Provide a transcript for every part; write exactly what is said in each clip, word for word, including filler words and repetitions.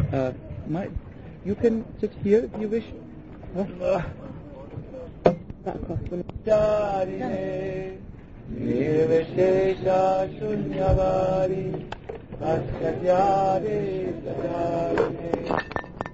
Uh, my, you can sit here if you wish. Huh? Charine, Nirvishesha Shunyavadi, Askatyade Sajarine,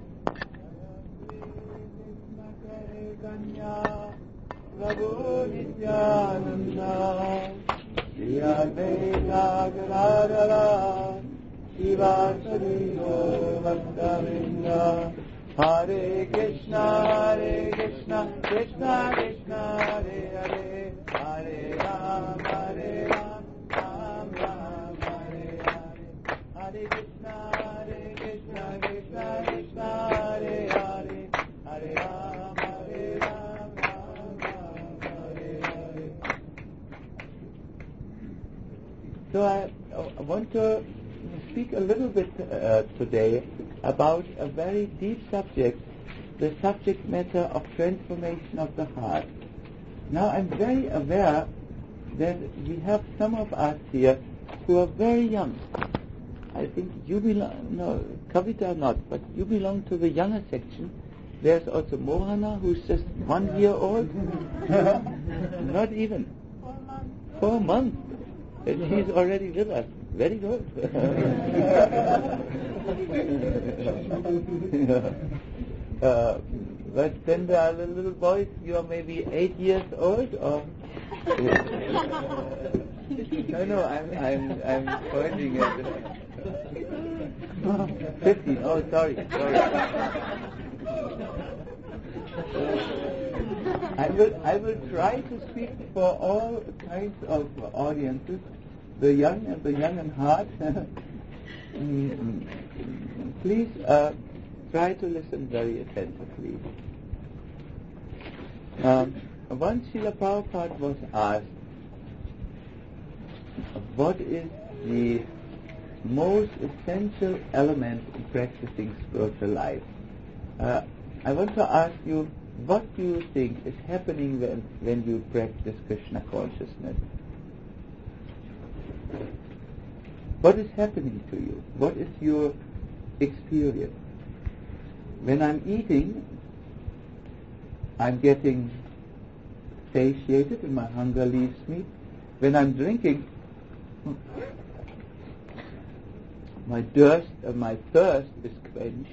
Kanya, Prabhu Nityananda, Sriyadvaita Gadadara, Shivasariyo Vastavinda, Hare Krishna, Hare Krishna, Krishna Krishna, Hare Hare, Hare Ram, Hare Ram, Ram Ram, Hare Hare, Hare Krishna, Hare Krishna, Krishna Krishna, Hare Hare, Hare Ram, Hare Ram, Ram Ram, Hare Hare. So I, I want to speak a little bit uh, today about a very deep subject, the subject matter of transformation of the heart. Now I'm very aware that we have some of us here who are very young. I think you belong, no, Kavita not, but you belong to the younger section. There's also Mohana, who's just one year old. Not even. Four months. Four months. And she's already with us. Very good. uh, but then there are the little boys, you are maybe eight years old, or... no, no, I'm, I'm, I'm pointing at... fifteen, oh, sorry, sorry. I will, I will try to speak for all kinds of audiences, the young and the young in heart. Please uh, try to listen very attentively. Um, once Srila Prabhupada was asked, what is the most essential element in practicing spiritual life? Uh, I want to ask you, what do you think is happening when, when you practice Krishna consciousness? What is happening to you? What is your experience? When I'm eating, I'm getting satiated and my hunger leaves me. When I'm drinking, my thirst, uh, my thirst is quenched.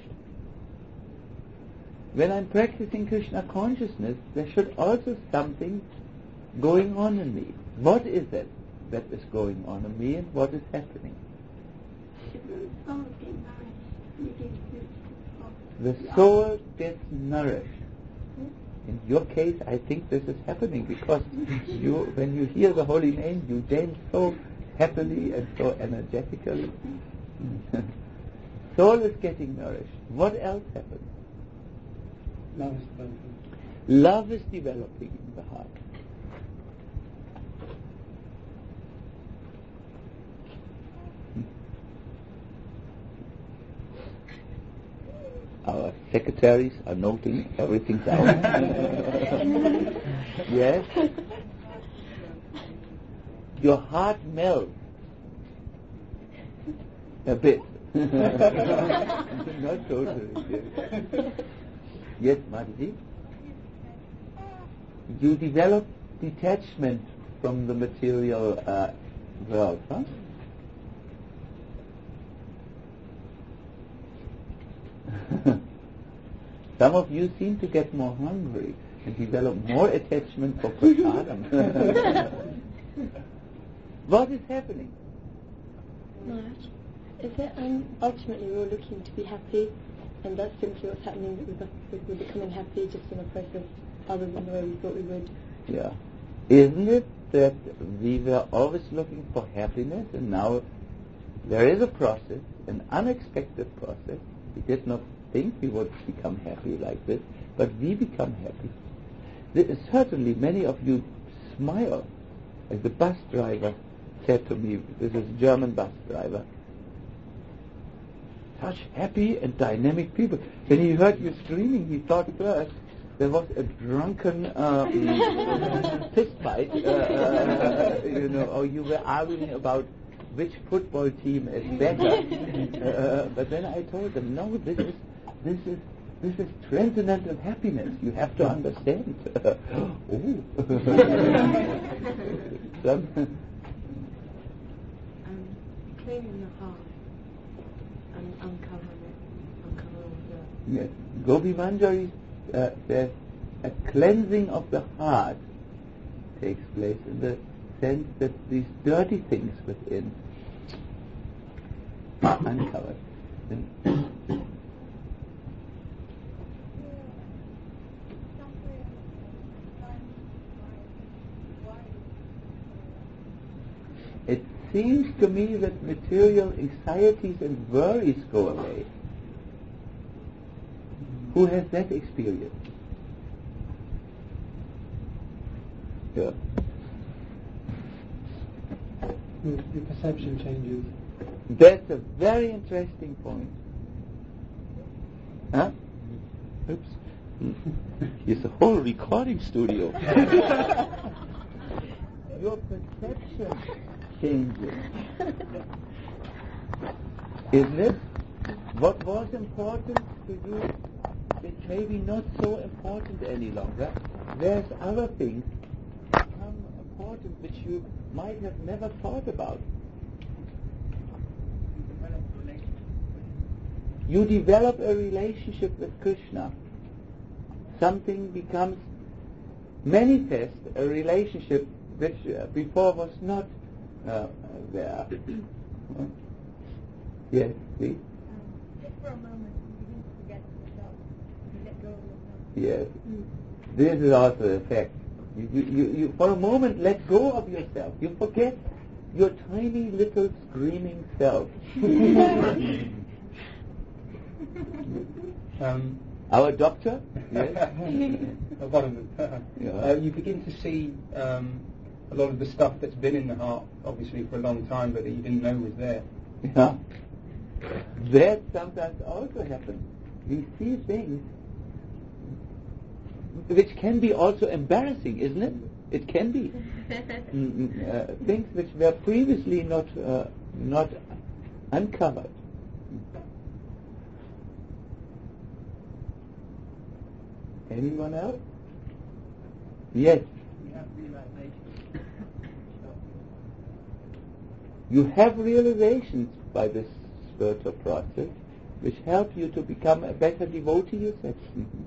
When I'm practicing Krishna consciousness, there should also something going on in me. What is it that is going on in me and what is happening? The soul gets nourished. In your case, I think this is happening because you, when you hear the holy name, you dance so happily and so energetically. Soul is getting nourished. What else happens? Love is developing. Love is developing in the heart. Our secretaries are noting everything down. Yes. Your heart melts a bit. Not totally. Yes, Madhji? You develop detachment from the material uh, world, huh? Some of you seem to get more hungry and develop more attachment for prasadam. What is happening? Maharaj, is it um, ultimately we're looking to be happy, and that's simply what's happening, that we're becoming happy just in a process other than the way we thought we would? Yeah. Isn't it that we were always looking for happiness, and now there is a process, an unexpected process. We did not think we would become happy like this, but we become happy. There, certainly many of you smile, as the bus driver said to me, this is a German bus driver, such happy and dynamic people. When he heard you screaming, he thought first there was a drunken uh, fist fight, uh, uh, you know, or you were arguing about which football team is better. uh, but then I told them, no, this is this is this is transcendental happiness. You have to understand. Oh. Some um, cleaning the heart and uncovering it, uncovering the. yes. Gopi Manjari uh, says a cleansing of the heart takes place in the sense that these dirty things within are uncovered. It seems to me that material anxieties and worries go away. Who has that experience? Yeah. Your, your perception changes. That's a very interesting point. Huh? Oops. Here's a whole recording studio. Your perception changes. Isn't it? What was important to you is maybe not so important any longer. There's other things become important which you might have never thought about. You develop a relationship with Krishna. Something becomes manifest, a relationship which uh, before was not uh, there. Huh? Yes, please. Um, just for a moment, you begin to forget yourself. You let go of yourself. Yes. Mm. This is also the fact. You, you, you, you, for a moment, let go of yourself. You forget your tiny little screaming self. um, Our doctor? Yes. One of them. Yeah. Uh, you begin to see um, a lot of the stuff that's been in the heart, obviously, for a long time, but that you didn't know was there. Yeah. That sometimes also happens. We see things which can be also embarrassing, isn't it? It can be. mm, uh, things which were previously not uh, not uncovered. Anyone else? Yes. You have realizations by this spiritual process which help you to become a better devotee yourself.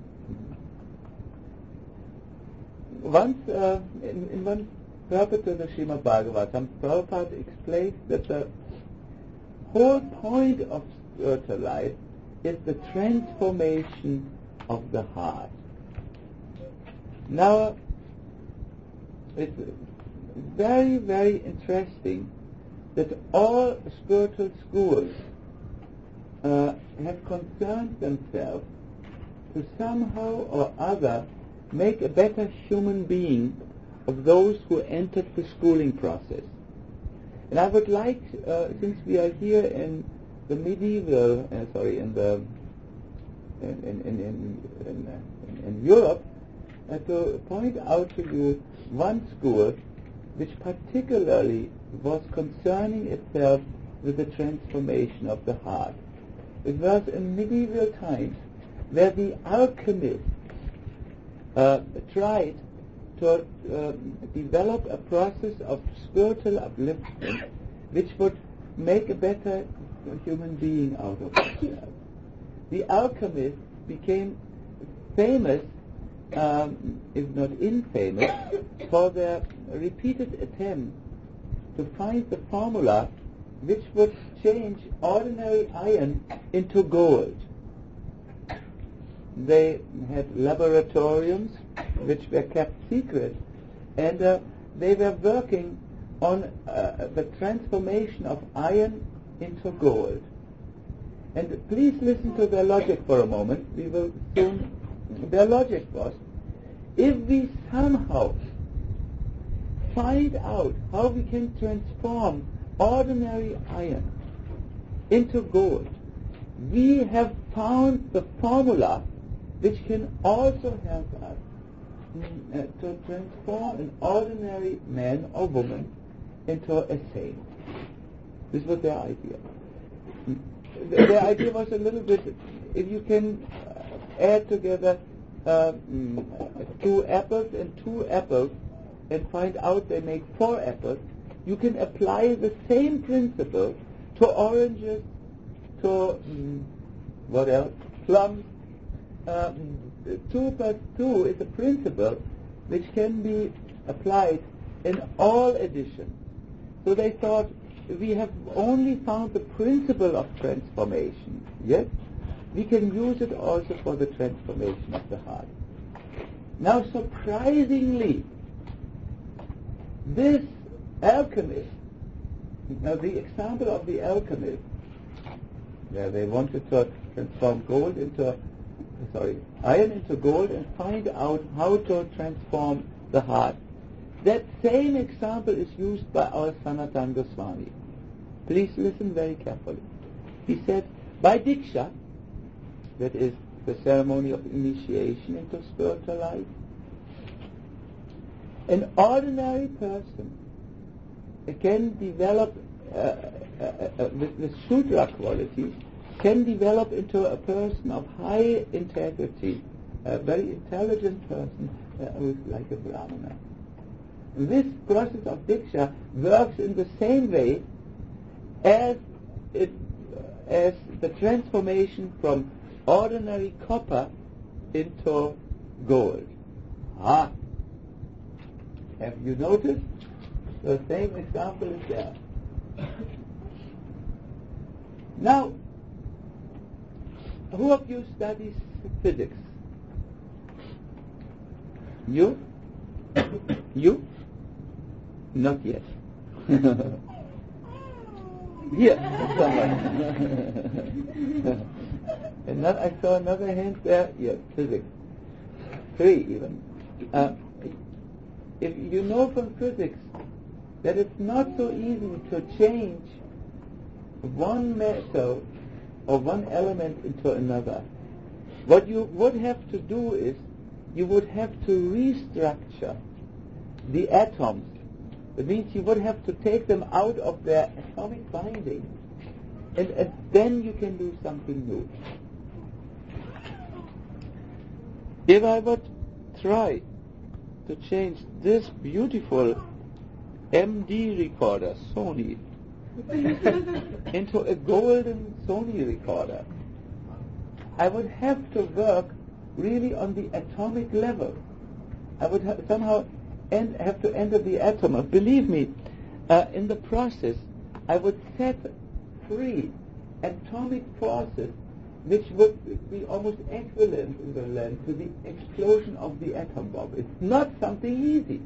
Once, uh, in, in one purport of the Srimad Bhagavatam, Prabhupada explains that the whole point of spiritual life is the transformation of the heart. Now, it's very, very interesting that all spiritual schools uh, have concerned themselves to somehow or other make a better human being of those who entered the schooling process. And I would like, uh, since we are here in the medieval, uh, sorry, in the in in in in, in, in, in Europe, uh, to point out to you one school which particularly was concerning itself with the transformation of the heart. It was in medieval times where the alchemists uh, tried to uh, develop a process of spiritual upliftment which would make a better human being out of themselves. The alchemists became famous, um, if not infamous, for their repeated attempts to find the formula which would change ordinary iron into gold. They had laboratoriums which were kept secret, and uh, they were working on uh, the transformation of iron into gold. And please listen to their logic for a moment. We will soon. Their logic was, if we somehow find out how we can transform ordinary iron into gold, we have found the formula which can also help us uh, to transform an ordinary man or woman into a saint. This was their idea. The, their idea was a little bit, if you can add together uh, mm, two apples and two apples and find out they make four apples, you can apply the same principle to oranges, to mm, what else? Plums. Um, two plus two is a principle which can be applied in all additions. So they thought, we have only found the principle of transformation, yes? We can use it also for the transformation of the heart. Now, surprisingly, this alchemist, now the example of the alchemist, where they wanted to transform gold into, sorry, iron into gold and find out how to transform the heart. That same example is used by our Sanatana Goswami. Please listen very carefully. He said, by Diksha, that is the ceremony of initiation into spiritual life, an ordinary person can develop, uh, uh, uh, with, with Shudra qualities, can develop into a person of high integrity, a very intelligent person uh, who is like a Brahmana. This process of Diksha works in the same way as it, as the transformation from ordinary copper into gold. Ah, have you noticed? The same example is there. Now, who of you studies physics? You? You? Not yet. Here, someone. And then I saw another hand there. Yes, physics. Three even. Uh, if you know from physics that it's not so easy to change one metal or one element into another, what you would have to do is you would have to restructure the atoms. It means you would have to take them out of their atomic binding, and, and then you can do something new. If I would try to change this beautiful M D recorder, Sony, into a golden Sony recorder, I would have to work really on the atomic level. I would ha- somehow and have to enter the atom. Believe me, uh, in the process, I would set free atomic forces which would be almost equivalent in the land to the explosion of the atom bomb. It's not something easy.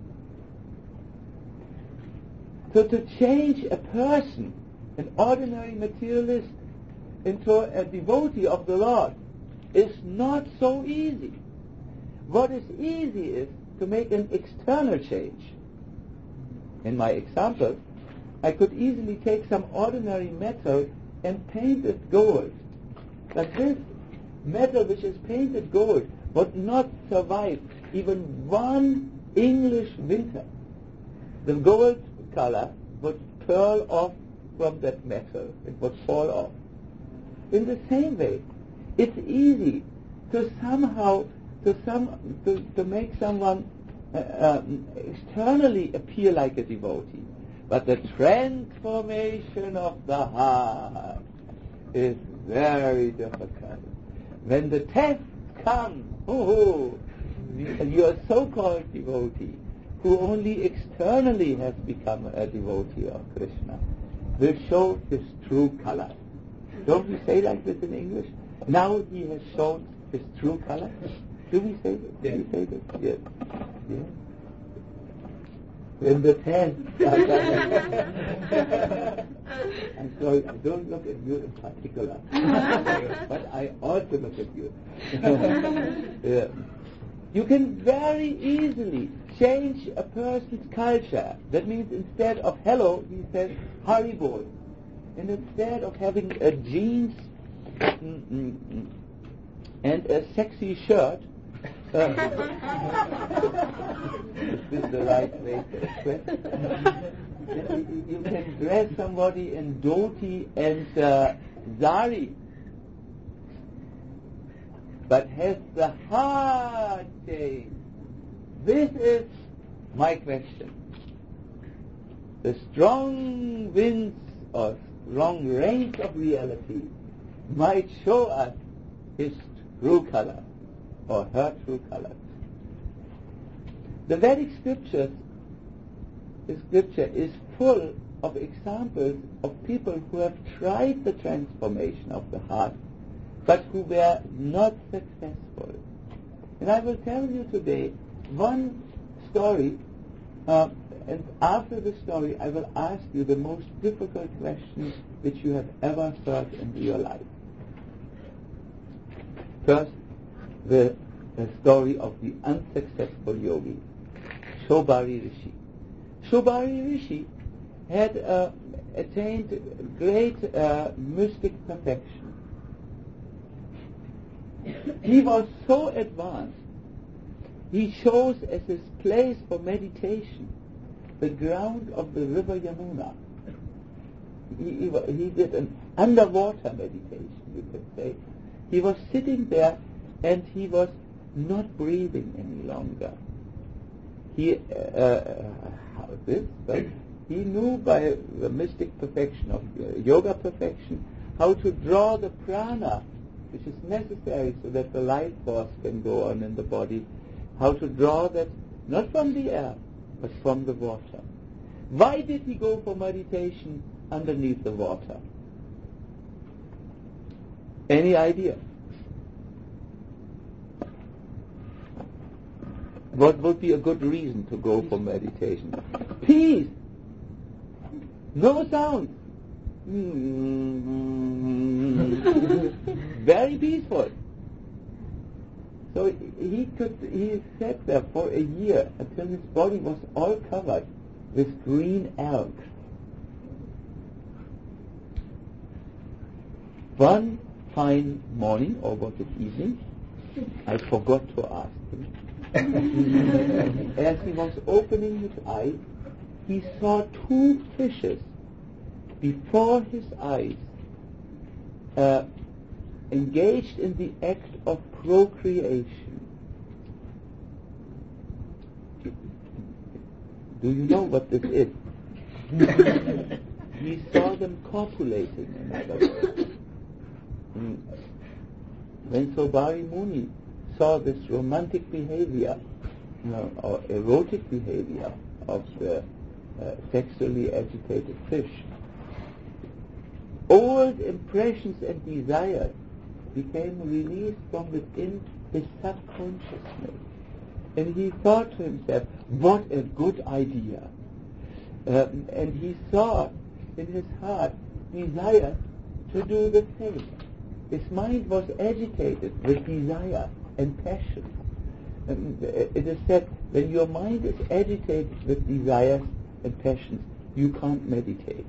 So to change a person, an ordinary materialist, into a devotee of the Lord is not so easy. What is easy is to make an external change. In my example, I could easily take some ordinary metal and paint it gold. But this metal which is painted gold would not survive even one English winter. The gold color would pearl off from that metal. It would fall off. In the same way, it's easy to somehow to some to, to make someone uh, um, externally appear like a devotee, but the transformation of the heart is very difficult. When the test comes, oh, your so-called devotee, who only externally has become a devotee of Krishna, will show his true color. Don't we say like this in English? Now he has shown his true color. Do we say this? Yeah. Do we say this? Yes. Yes. When the test I'm sorry, I don't look at you in particular, but I also look at you. Yeah. You can very easily change a person's culture. That means instead of hello, he says Haribol. And instead of having a jeans mm, mm, mm, and a sexy shirt, uh, is this the right way to express? you can dress somebody in dhoti and uh, zari, but has the heart changed? This is my question. The strong winds or strong rains of reality might show us his true color or her true color. The Vedic scriptures, the scripture is full of examples of people who have tried the transformation of the heart, but who were not successful. And I will tell you today one story, uh, and after the story I will ask you the most difficult question which you have ever heard in your life. First, the, the story of the unsuccessful yogi, Shobari Rishi. Shobari Rishi had uh, attained great uh, mystic perfection. He was so advanced, he chose as his place for meditation the ground of the river Yamuna. He, he, he did an underwater meditation, you could say. He was sitting there and he was not breathing any longer. He, uh, how this, but he knew by the mystic perfection of uh, yoga perfection how to draw the prana, which is necessary so that the life force can go on in the body, how to draw that not from the air, but from the water. Why did he go for meditation underneath the water? Any idea? What would be a good reason to go for meditation? Peace. No sound. Very peaceful. So he could, he sat there for a year until his body was all covered with green algae. One fine morning, or was it evening, I forgot to ask him. As he was opening his eyes, he saw two fishes before his eyes uh, engaged in the act of procreation. Do you know what this is? He saw them copulating, in other words. When Shobari Muni saw this romantic behavior, you know, or erotic behavior of the uh, sexually agitated fish, old impressions and desires became released from within his subconsciousness. And he thought to himself, what a good idea. Um, and he saw in his heart desire to do the same. His mind was agitated with desire and passion. And it is said, when your mind is agitated with desires and passions, you can't meditate.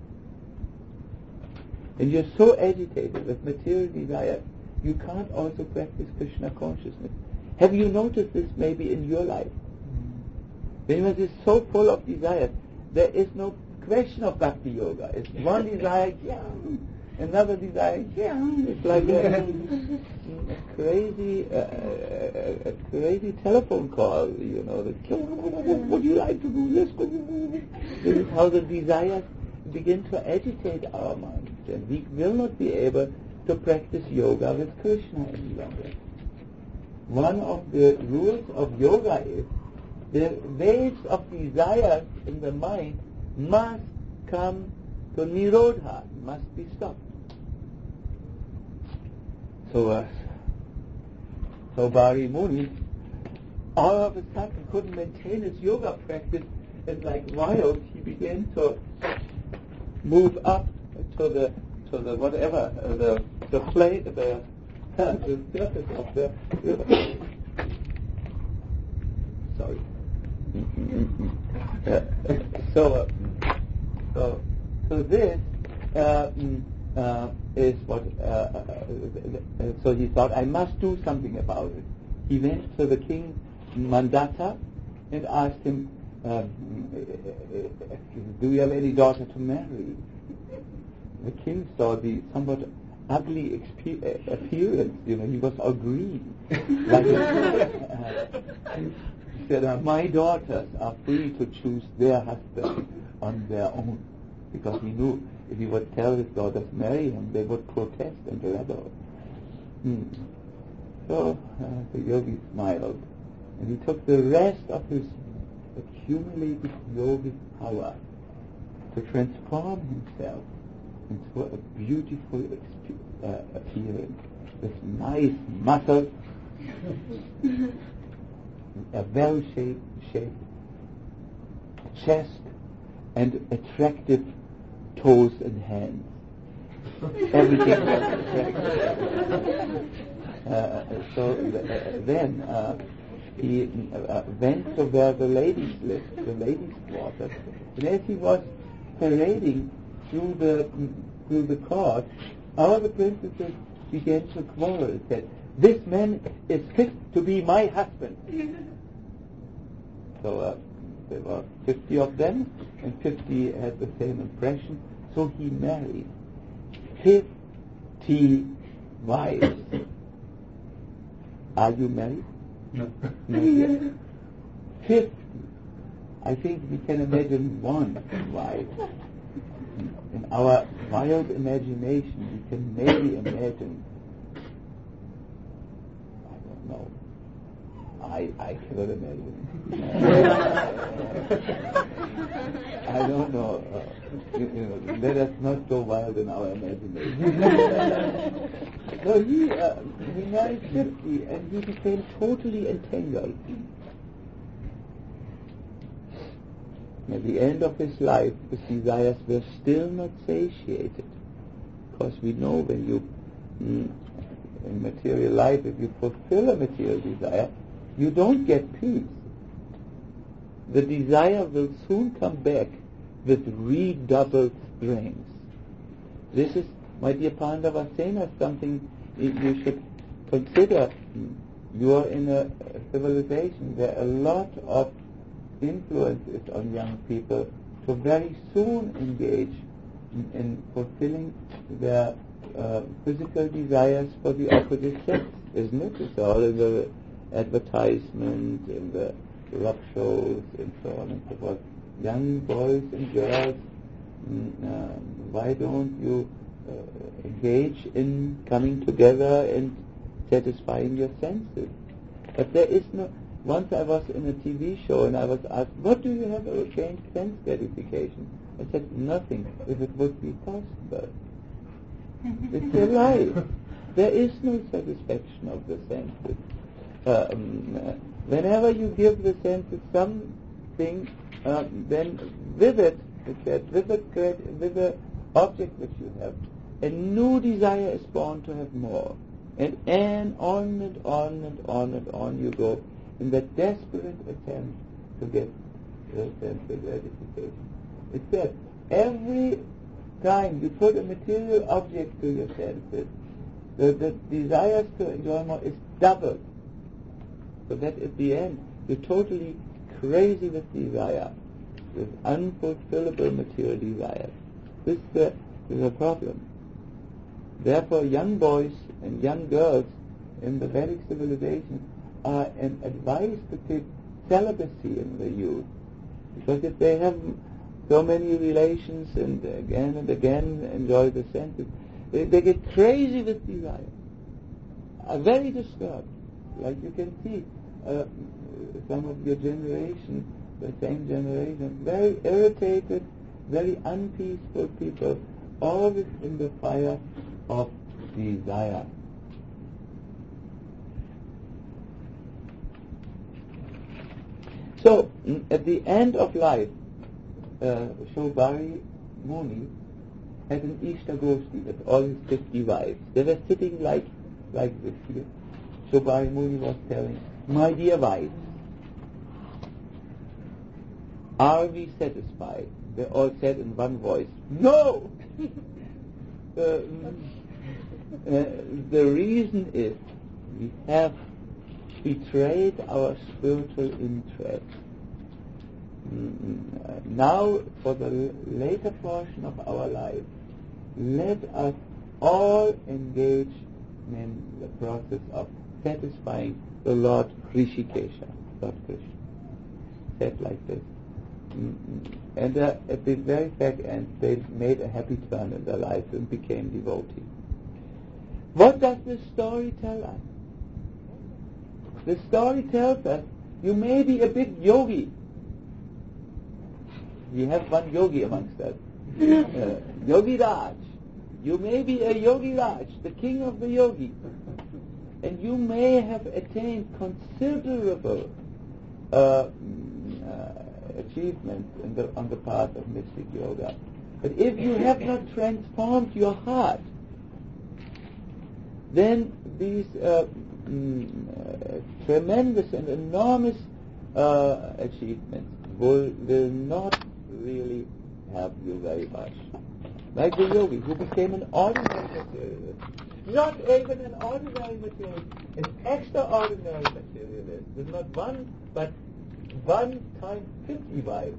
And you're so agitated with material desire, you can't also practice Krishna consciousness. Have you noticed this maybe in your life? When one is so full of desires, there is no question of bhakti yoga. It's one desire, yeah, another desire, yeah. It's like a, a crazy, uh, a, a crazy telephone call. You know, that, would you like to do this? This is how the desires begin to agitate our minds, and we will not be able to practice yoga with Krishna any longer. One of the rules of yoga is the waves of desire in the mind must come to nirodha, must be stopped. So, uh, Shobari Muni all of a sudden couldn't maintain his yoga practice, and like wild he began to move up to the to the whatever uh, the the plate the the surface of the river. Sorry. uh, so, uh, so so this uh, uh, is what. Uh, uh, so he thought, I must do something about it. He went to the king Mandata and asked him, um, do you have any daughter to marry? The king saw the somewhat ugly expe- uh, appearance. You know, he was all green. Like, uh, he said, uh, my daughters are free to choose their husband on their own, because he knew if he would tell his daughters marry him, they would protest and rebel. Hmm. So uh, the yogi smiled, and he took the rest of his accumulated yogic power to transform himself into a beautiful exp- uh, appearance with nice muscles, a well-shaped shaped chest, and attractive toes and hands. Everything was attractive. Uh, so th- uh, then uh, he uh, went to where the ladies lived, the ladies' quarters, and as he was parading through the through the court, all the princesses began to quarrel and said, "This man is fit to be my husband." So uh, there were fifty of them, and fifty had the same impression. So he married fifty wives. Are you married? No. Not yet. Fifty. I think we can imagine one wife. In our wild imagination, we can maybe imagine, I don't know, I, I cannot imagine. I don't know. Uh, you, you know. Let us not go wild in our imagination. So he, uh, he married fifty, and he became totally entangled. At the end of his life, his desires were still not satiated. Because we know when you, mm, in material life, if you fulfill a material desire, you don't get peace. The desire will soon come back with redoubled strength. This is, my dear Pandavasena, something you should consider. You are in a civilization where a lot of influence is on young people to very soon engage in, in fulfilling their uh, physical desires for the opposite sex, isn't it? It's all in the advertisement, in the rock shows, and so on and so forth. Young boys and girls, mm, uh, why don't you uh, engage in coming together and satisfying your senses? But there is no... Once I was in a T V show and I was asked, what do you have against sense gratification? I said, nothing, if it would be possible. It's a lie. There is no satisfaction of the senses. Um, whenever you give the senses something, uh, then with it, it said, with the, with the object which you have, a new desire is born to have more. And, and on and on and on and on you go, in that desperate attempt to get the sense of gratification. It said, every time you put a material object to your senses, the, the desires to enjoy more is doubled. So that at the end, you're totally crazy with desire, with unfulfillable material desires. This uh, is a problem. Therefore, young boys and young girls in the Vedic civilization are advised to take celibacy in the youth, because if they have so many relations and again and again enjoy the senses, they, they get crazy with desire, are very disturbed. Like you can see uh, some of your generation, the same generation, very irritated, very unpeaceful people, always in the fire of desire. So, at the end of life, uh, Shobari Muni had an Ishtagoshti with all his fifty wives. They were sitting like like this here. Shobari Muni was telling, my dear wives, are we satisfied? They all said in one voice, no! uh, uh, the reason is we have betrayed our spiritual interest. mm, now for the l- later portion of our life, let us all engage in the process of satisfying the Lord Rishikesha, Lord Krishna. Said like this. Mm, and uh, at the very back end, they made a happy turn in their lives and became devotees. What does this story tell us? The story tells us you may be a big yogi. We have one yogi amongst us. Uh, Yogi Raj. You may be a Yogi Raj, the king of the yogis. And you may have attained considerable uh, uh, achievements in the, on the path of mystic yoga. But if you have not transformed your heart, then these uh, mm, uh, tremendous and enormous uh, achievements will, will not really help you very much. Like the yogi who became an ordinary materialist. Not even an ordinary materialist, an extraordinary materialist. With not one, but one times fifty wives.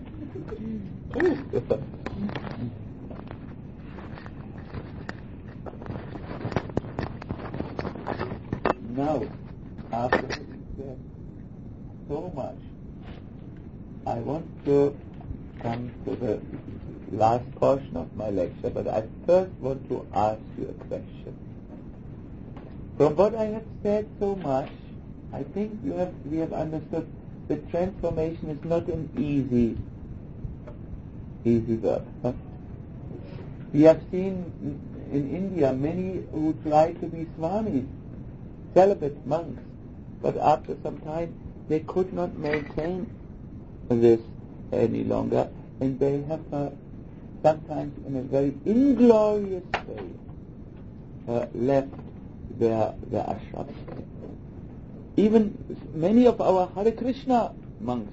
Now, after that so much, I want to come to the last portion of my lecture, but I first want to ask you a question. From what I have said so much, I think you have we have understood that transformation is not an easy, easy work. Huh? We have seen in India many who try to be swamis, celibate monks, but after some time they could not maintain this any longer, and they have uh, sometimes in a very inglorious way uh, left their, their ashrams. Even many of our Hare Krishna monks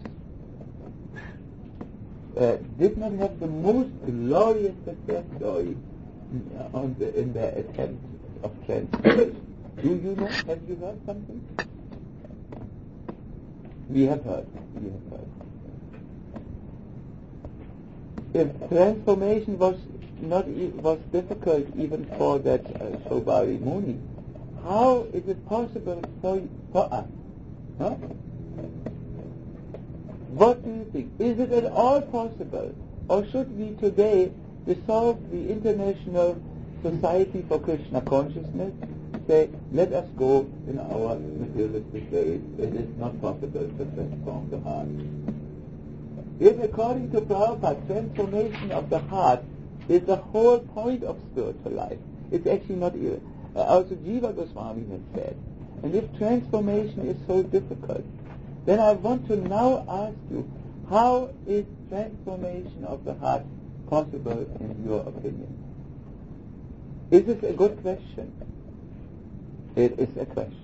uh, did not have the most glorious success story on the, in their attempt of transformation. Do you know? Have you heard something? We have heard. We have heard. If transformation was not e- was difficult even for that uh, Shobari Muni, how is it possible for, for us? Huh? What do you think? Is it at all possible, or should we today dissolve the International Society for Krishna Consciousness, say, let us go in our materialistic ways, it is not possible to transform the heart? If according to Prabhupada, transformation of the heart is the whole point of spiritual life, it's actually not even. Uh, also Jiva Goswami has said. And if transformation is so difficult, then I want to now ask you, how is transformation of the heart possible in your opinion? Is this a good question? It is a question.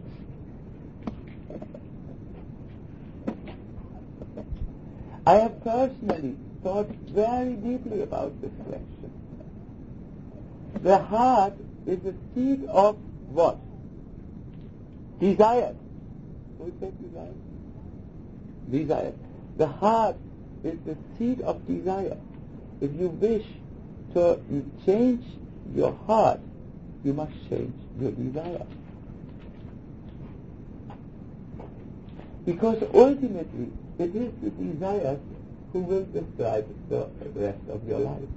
I have personally thought very deeply about this question. The heart is the seat of what? Desire. Who said desire? Desire. The heart is the seat of desire. If you wish to change your heart, you must change your desire. Because ultimately, it is the desires who will describe the rest of your life.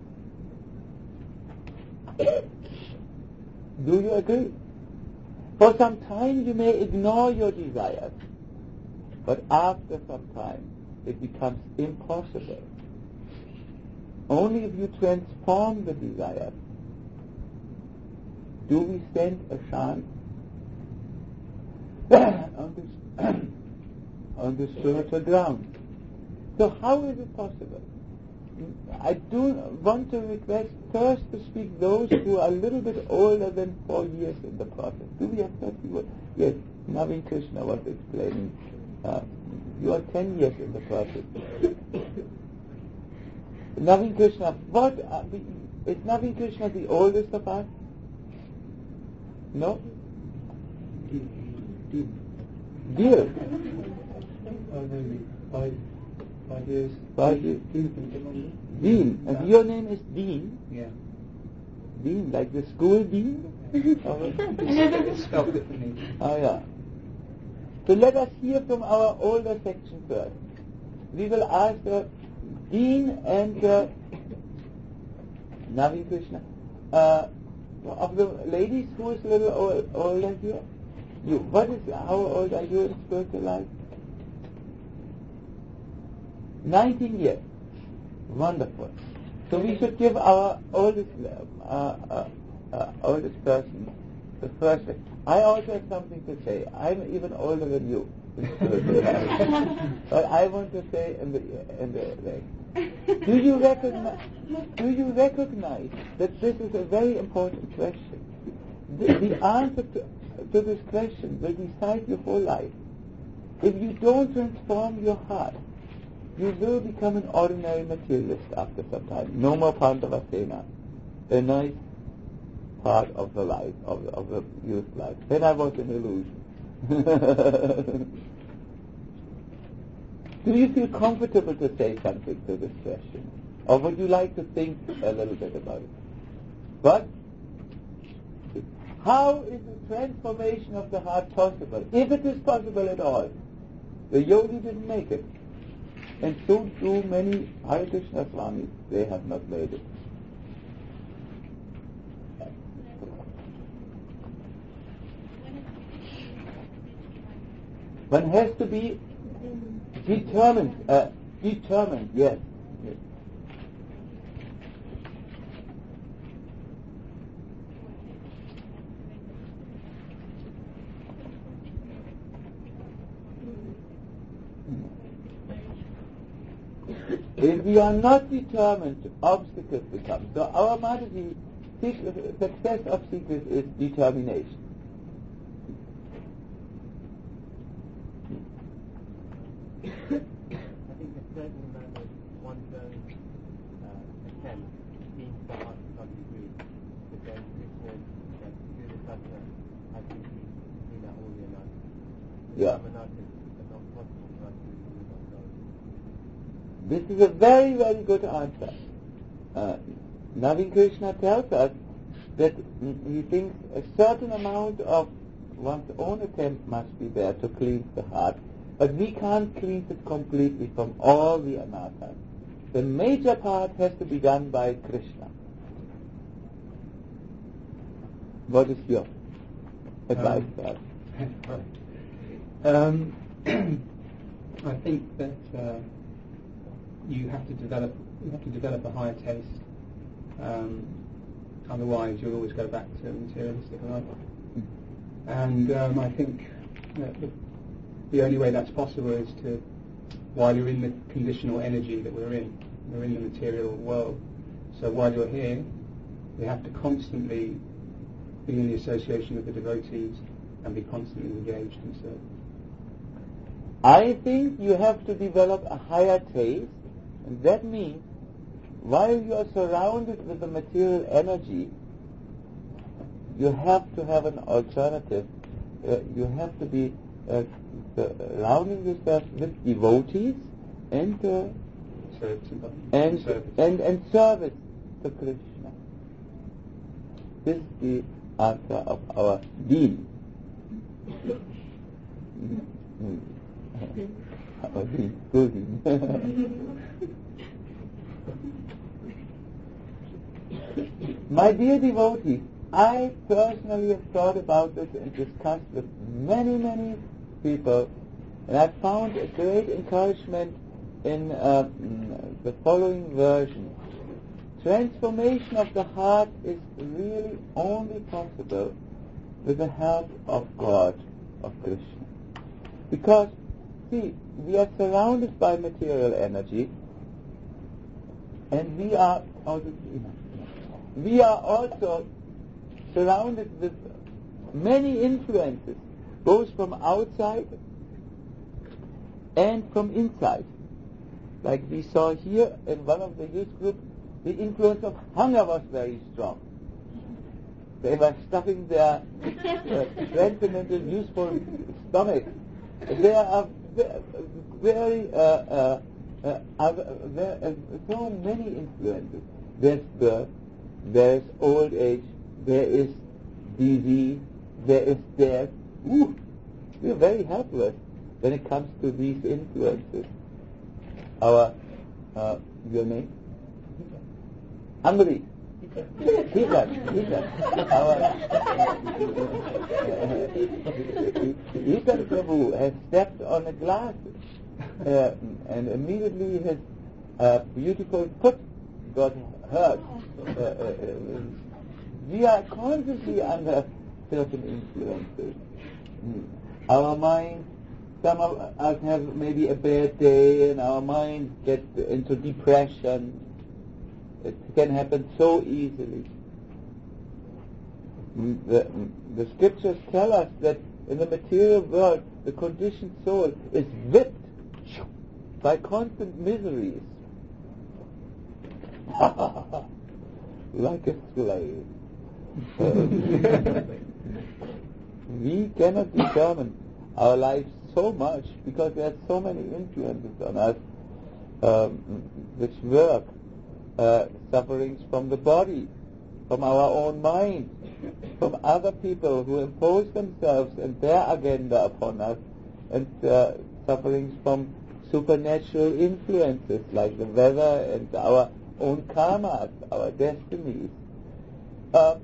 Do you agree? For some time you may ignore your desires, but after some time it becomes impossible. Only if you transform the desires do we stand a chance on this on the spiritual ground. So how is it possible? I do want to request first to speak those who are a little bit older than four years in the process. Do we have thirty words? Yes, Naveen Krishna was explaining. Uh, you are ten years in the process. Naveen Krishna, what are we, is Naveen Krishna the oldest of us? No? Dear. Uh, maybe five. Five years. Five years. Dean. Dean. And Yeah. your name is Dean? Yeah. Dean, like the school dean? It's spelled differently. Oh, yeah. So let us hear from our older section first. We will ask the Dean and uh, Navi Krishna. Uh, of the ladies, who is a little old, older here? You. What is, how old are you in spiritual life? nineteen years. Wonderful. So we should give our oldest, uh, uh, uh, oldest person the first. I also have something to say. I'm even older than you. But I want to say in the in the like, do you recognize do you recognize that this is a very important question? The, the answer to, to this question will decide your whole life. If you don't transform your heart, you will become an ordinary materialist after some time. No more Pandavasena, a nice part of the life, of the, of the youth life. Then I was an illusion. Do you feel comfortable to say something to this question? Or would you like to think a little bit about it? But how is the transformation of the heart possible? If it is possible at all. The yogi didn't make it. And so do many Hare Krishna Swamis. They have not made it. One has to be determined. Uh, determined, yes. yes. If we are not determined, obstacles become. So our Mataji, success of secrets is determination. I think a certain amount of one's own uh, attempt means the heart to some degree. But then Krishna, that through the tattva, has to be in that only enough. Yeah. Some enough is not possible for us to do ourselves. This is a very, very good answer. Uh, Navin Krishna tells us that he thinks a certain amount of one's own attempt must be there to cleanse the heart. But we can't cleanse it completely from all the anathas. The major part has to be done by Krishna. What is your advice for um, um, I think that uh, you have to develop you have to develop a higher taste. Um, otherwise, you'll always go back to materialistic life. And um, I think that the, the only way that's possible is to, while you're in the conditional energy that we're in, we're in the material world. So while you're here, we have to constantly be in the association with the devotees and be constantly engaged in service. I think you have to develop a higher taste, and that means while you are surrounded with the material energy, you have to have an alternative. Uh, you have to be uh, surrounding yourself with devotees and uh, Service and, service. and and service to Krishna. This is the answer of our Deen. Our Deen, school Deen. My dear devotees, I personally have thought about this and discussed with many, many people, and I found a great encouragement in uh, the following version. Transformation of the heart is really only possible with the help of God, of Krishna. Because, see, we are surrounded by material energy, and we are, we are also surrounded with many influences, both from outside and from inside. Like we saw here in one of the youth groups, the influence of hunger was very strong. They were stuffing their uh, sentimental, useful stomach. They are very uh, uh, uh, other, there are so many influences. There's birth, there's old age, there is disease, there is death. Ooh, we're very helpless when it comes to these influences. Our, uh, your name? Hungry. Hitler, Hitler. Our Hitler Prabhu has stepped on a glass uh, and immediately his uh, beautiful foot got hurt. Uh, uh, we are constantly under certain influences. Mm. Our mind, some of us have maybe a bad day and our mind gets into depression. It can happen so easily. The, the scriptures tell us that in the material world, the conditioned soul is whipped by constant miseries. Like a slave. We cannot determine our lives so much because there are so many influences on us um, which work. Uh, sufferings from the body, from our own mind, from other people who impose themselves and their agenda upon us, and uh, sufferings from supernatural influences like the weather and our own karmas, our destinies. Uh,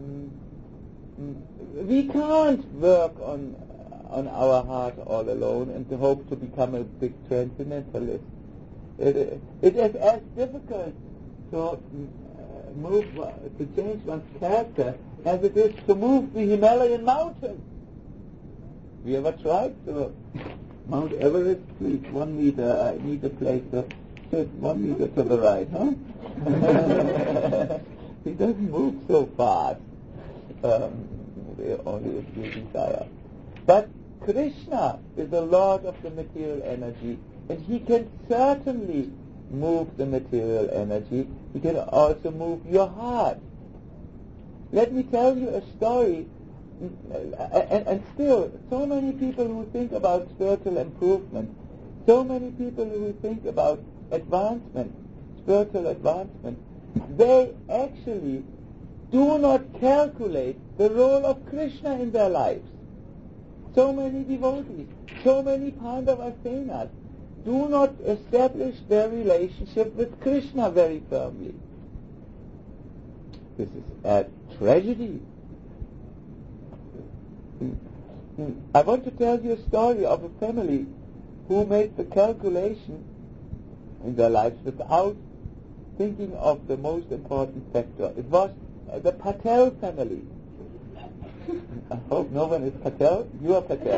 we can't work on on our heart all alone and to hope to become a big transcendentalist. It, it is as difficult to uh, move, uh, to change one's character as it is to move the Himalayan mountain. We ever tried to Mount Everest, please, one meter, I need a place to sit one meter to the right, huh? He doesn't move so fast, um, only if you desire. But Krishna is the Lord of the material energy, and he can certainly move the material energy. He can also move your heart. Let me tell you a story, and, and still, so many people who think about spiritual improvement, so many people who think about advancement, spiritual advancement, they actually do not calculate the role of Krishna in their lives. So many devotees, so many Pandavasenas do not establish their relationship with Krishna very firmly. This is a tragedy. I want to tell you a story of a family who made the calculation in their lives without thinking of the most important factor. It was uh, the Patel family. I hope no one is Patel. You are Patel.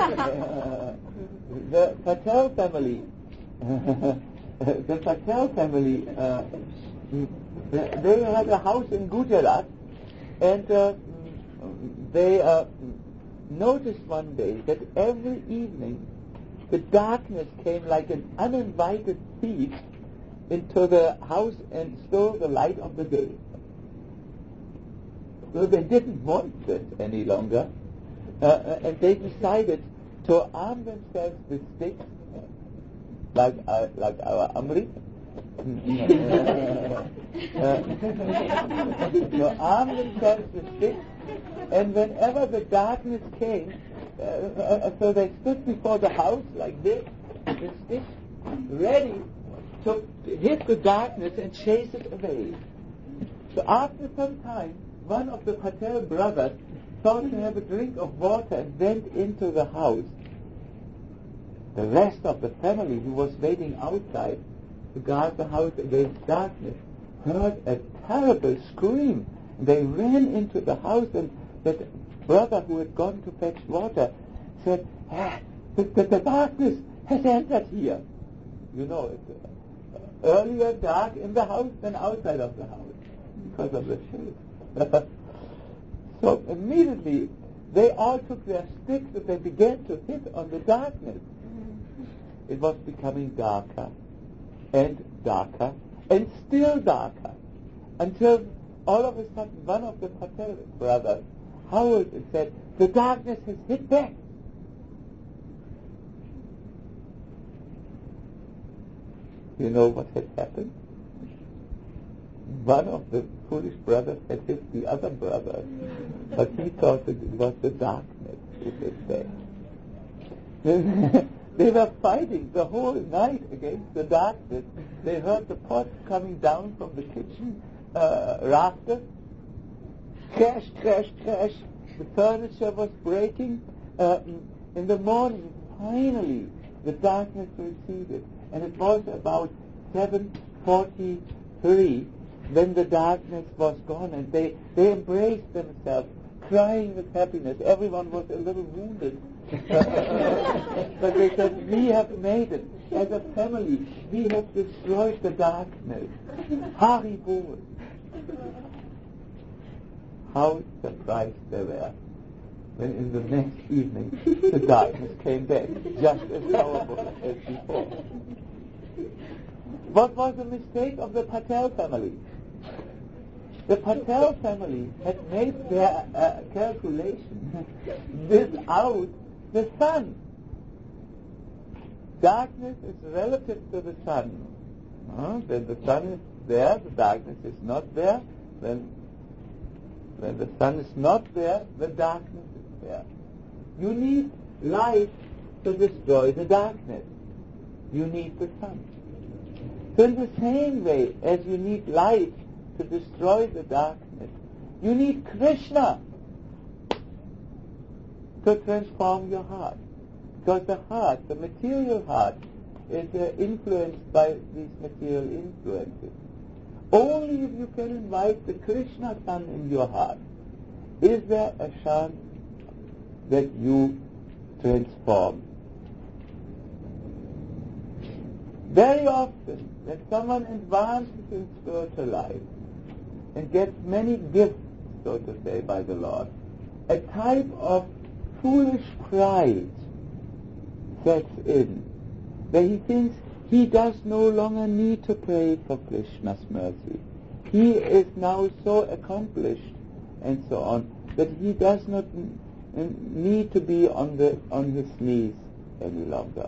The Patel family. the Patel family. Uh, they had a house in Gujarat, and uh, they uh, noticed one day that every evening the darkness came like an uninvited thief into the house and stole the light of the day. So they didn't want this any longer, uh, and they decided to arm themselves with sticks, like uh, like our Amrit. uh, uh, to arm themselves with sticks, and whenever the darkness came, uh, uh, so they stood before the house like this, with sticks, ready to hit the darkness and chase it away. So after some time, one of the Patel brothers thought to have a drink of water and went into the house. The rest of the family, who was waiting outside to guard the house against darkness, heard a terrible scream. They ran into the house, and that brother who had gone to fetch water said, ah, the, the, the darkness has entered here. You know, it's uh, earlier dark in the house than outside of the house because of the shade. So immediately they all took their sticks and they began to hit on the darkness. It was becoming darker and darker and still darker until all of a sudden one of the Patel brothers howled and said, "The darkness has hit back." You know what had happened? One of the foolish brothers had hit the other brother, but he thought that it was the darkness, if they say. They were fighting the whole night against the darkness. They heard the pots coming down from the kitchen uh, rafters. Crash, crash, crash. The furniture was breaking. Uh, in the morning, finally, the darkness receded. And it was about seven forty-three when the darkness was gone. And they, they embraced themselves, crying with happiness. Everyone was a little wounded. But they said, we have made it. As a family, we have destroyed the darkness. Haribo. How surprised they were when in the next evening the darkness came back, just as powerful as before. What was the mistake of the Patel family? The Patel family had made their uh, calculation without the sun. Darkness is relative to the sun. Uh, when the sun is there, the darkness is not there. When, when the sun is not there, the darkness is there. You need light to destroy the darkness. You need the sun. So in the same way as you need light to destroy the darkness, you need Krishna to transform your heart. Because the heart, the material heart, is uh, influenced by these material influences. Only if you can invite the Krishna Sun in your heart is there a chance that you transform. Very often, when someone advances in spiritual life and gets many gifts, so to say, by the Lord, a type of foolish pride sets in, where he thinks he does no longer need to pray for Krishna's mercy. He is now so accomplished and so on that he does not n- n- need to be on the on his knees any longer.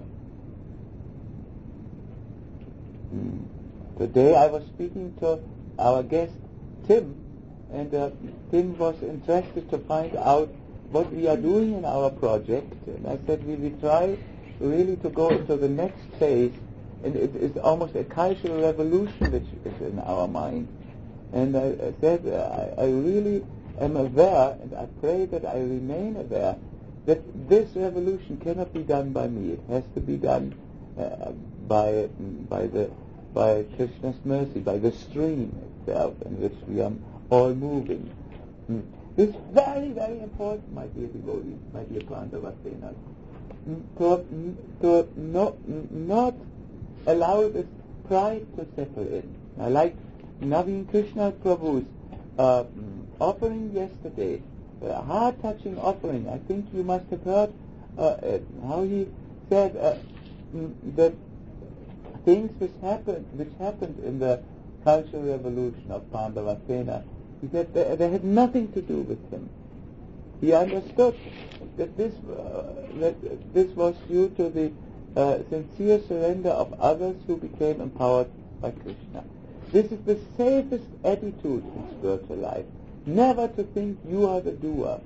Mm. Today I was speaking to our guest Tim, and uh, Tim was interested to find out what we are doing in our project, and I said we will try really to go into the next phase, and it is almost a cultural revolution which is in our mind. And I, I said uh, I, I really am aware, and I pray that I remain aware, that this revolution cannot be done by me. It has to be done uh, by by the by Krishna's mercy, by the stream itself in which we are all moving. Mm. This is very, very important, my dear devotees, my dear Pandavasenas, to, to no, not allow this pride to settle in. I like Naveen Krishna Prabhu's uh, offering yesterday, a heart-touching offering. I think you must have heard uh, uh, how he said uh, that things which happened, which happened in the cultural revolution of Pandavasena, he said they, they had nothing to do with him. He understood that this uh, that this was due to the uh, sincere surrender of others who became empowered by Krishna. This is the safest attitude in spiritual life. Never to think you are the doer.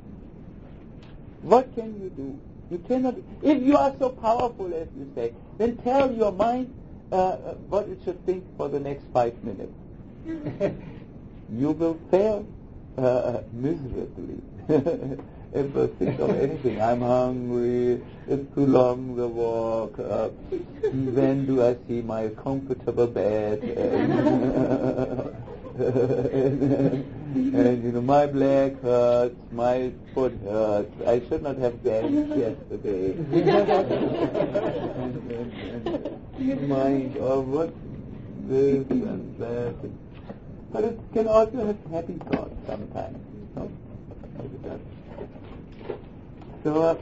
What can you do? You cannot. If you are so powerful as you say, then tell your mind uh, what it should think for the next five minutes. You will fail uh, miserably. If you think of anything, I'm hungry, it's too long the walk, uh, when do I see my comfortable bed, and, and, and you know, my leg hurts, my foot hurts, I should not have danced yesterday. and, and, and mind, or what this and that. But it can also have happy thoughts sometimes. No? So, uh,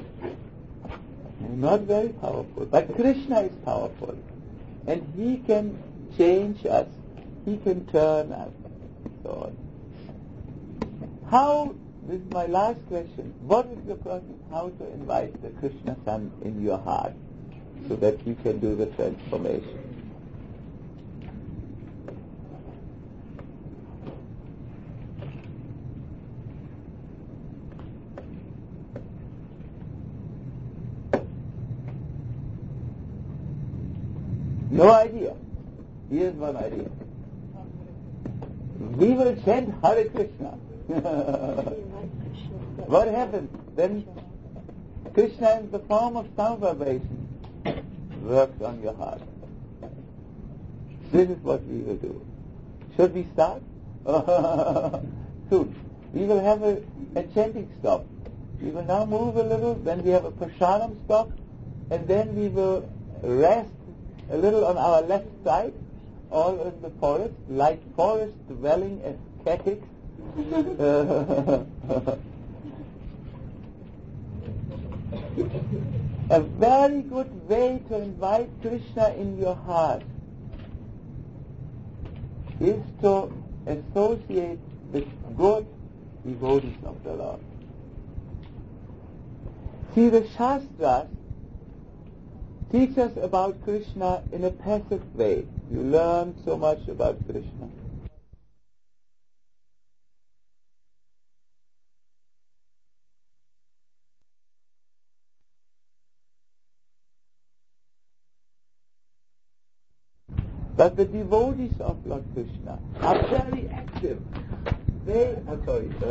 not very powerful, but Krishna is powerful, and he can change us, he can turn us, and so on. How, this is my last question, what is the process, how to invite the Krishna Sun in your heart, so that he can do the transformation? No idea. Here's one idea. We will chant Hare Krishna. What happens when Krishna in the form of sound vibration works on your heart? This is what we will do. Should we start? Soon. We will have a, a chanting stop. We will now move a little, then we have a prasadam stop, and then we will rest a little on our left side, all in the forest, like forest dwelling ascetics. A very good way to invite Krishna in your heart is to associate with good devotees of the Lord. See, the Shastras teach us about Krishna in a passive way. You learn so much about Krishna. But the devotees of Lord Krishna are very active. They, I'm sorry, uh,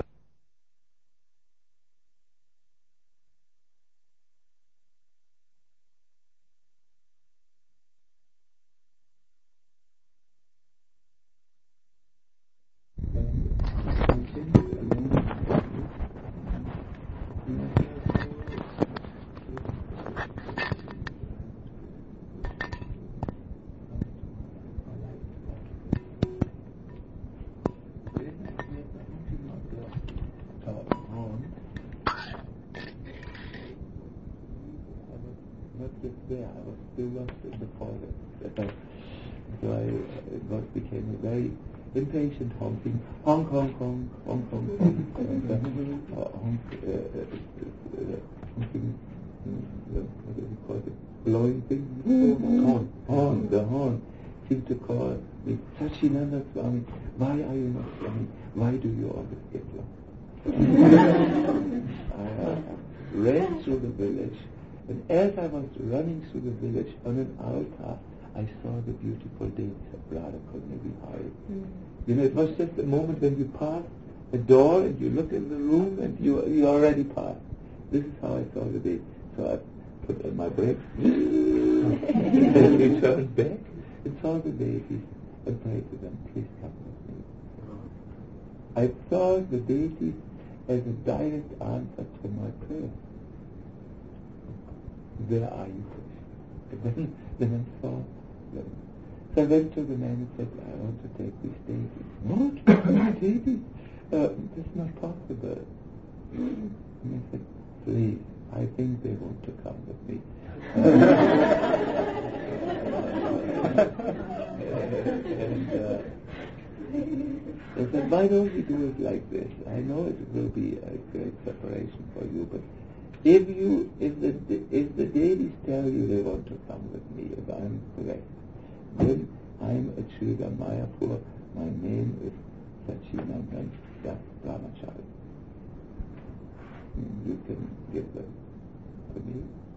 there. I was still lost in the forest. So I uh, got, became a very impatient honking. Honk, honk, honk, honk, honk, honk. and, uh, uh, honk uh, uh, uh, honking, uh, what do you call it? Blowing thing? Horn. Horn, the horn. Seemed to call me, Sachinanda Swami, why are you not Swami? Why do you always get lost? I uh, ran through the village. And as I was running through the village on an altar, I saw the beautiful dates of Radha Kunda Vihari. Mm. You know, it was just a moment when you pass a door and you look in the room and you you already passed. This is how I saw the dates. So I put on my brakes and then we turned back and saw the deities and prayed to them, please come with me. I saw the deities as a direct answer to my prayer. Where are you, Krishna? And then, then I saw them. So I went to the man and said, I want to take these deities. What? Deities? Uh, that's not possible. And I said, please, I think they want to come with me. and uh, I said, why don't we do it like this? I know it will be a great separation for you, but If you, if the if the deities tell you they want to come with me, if I'm correct, then I'm a Sridhar Mayapur. My name is Sachinandan Das Brahmachari. You can give them to me.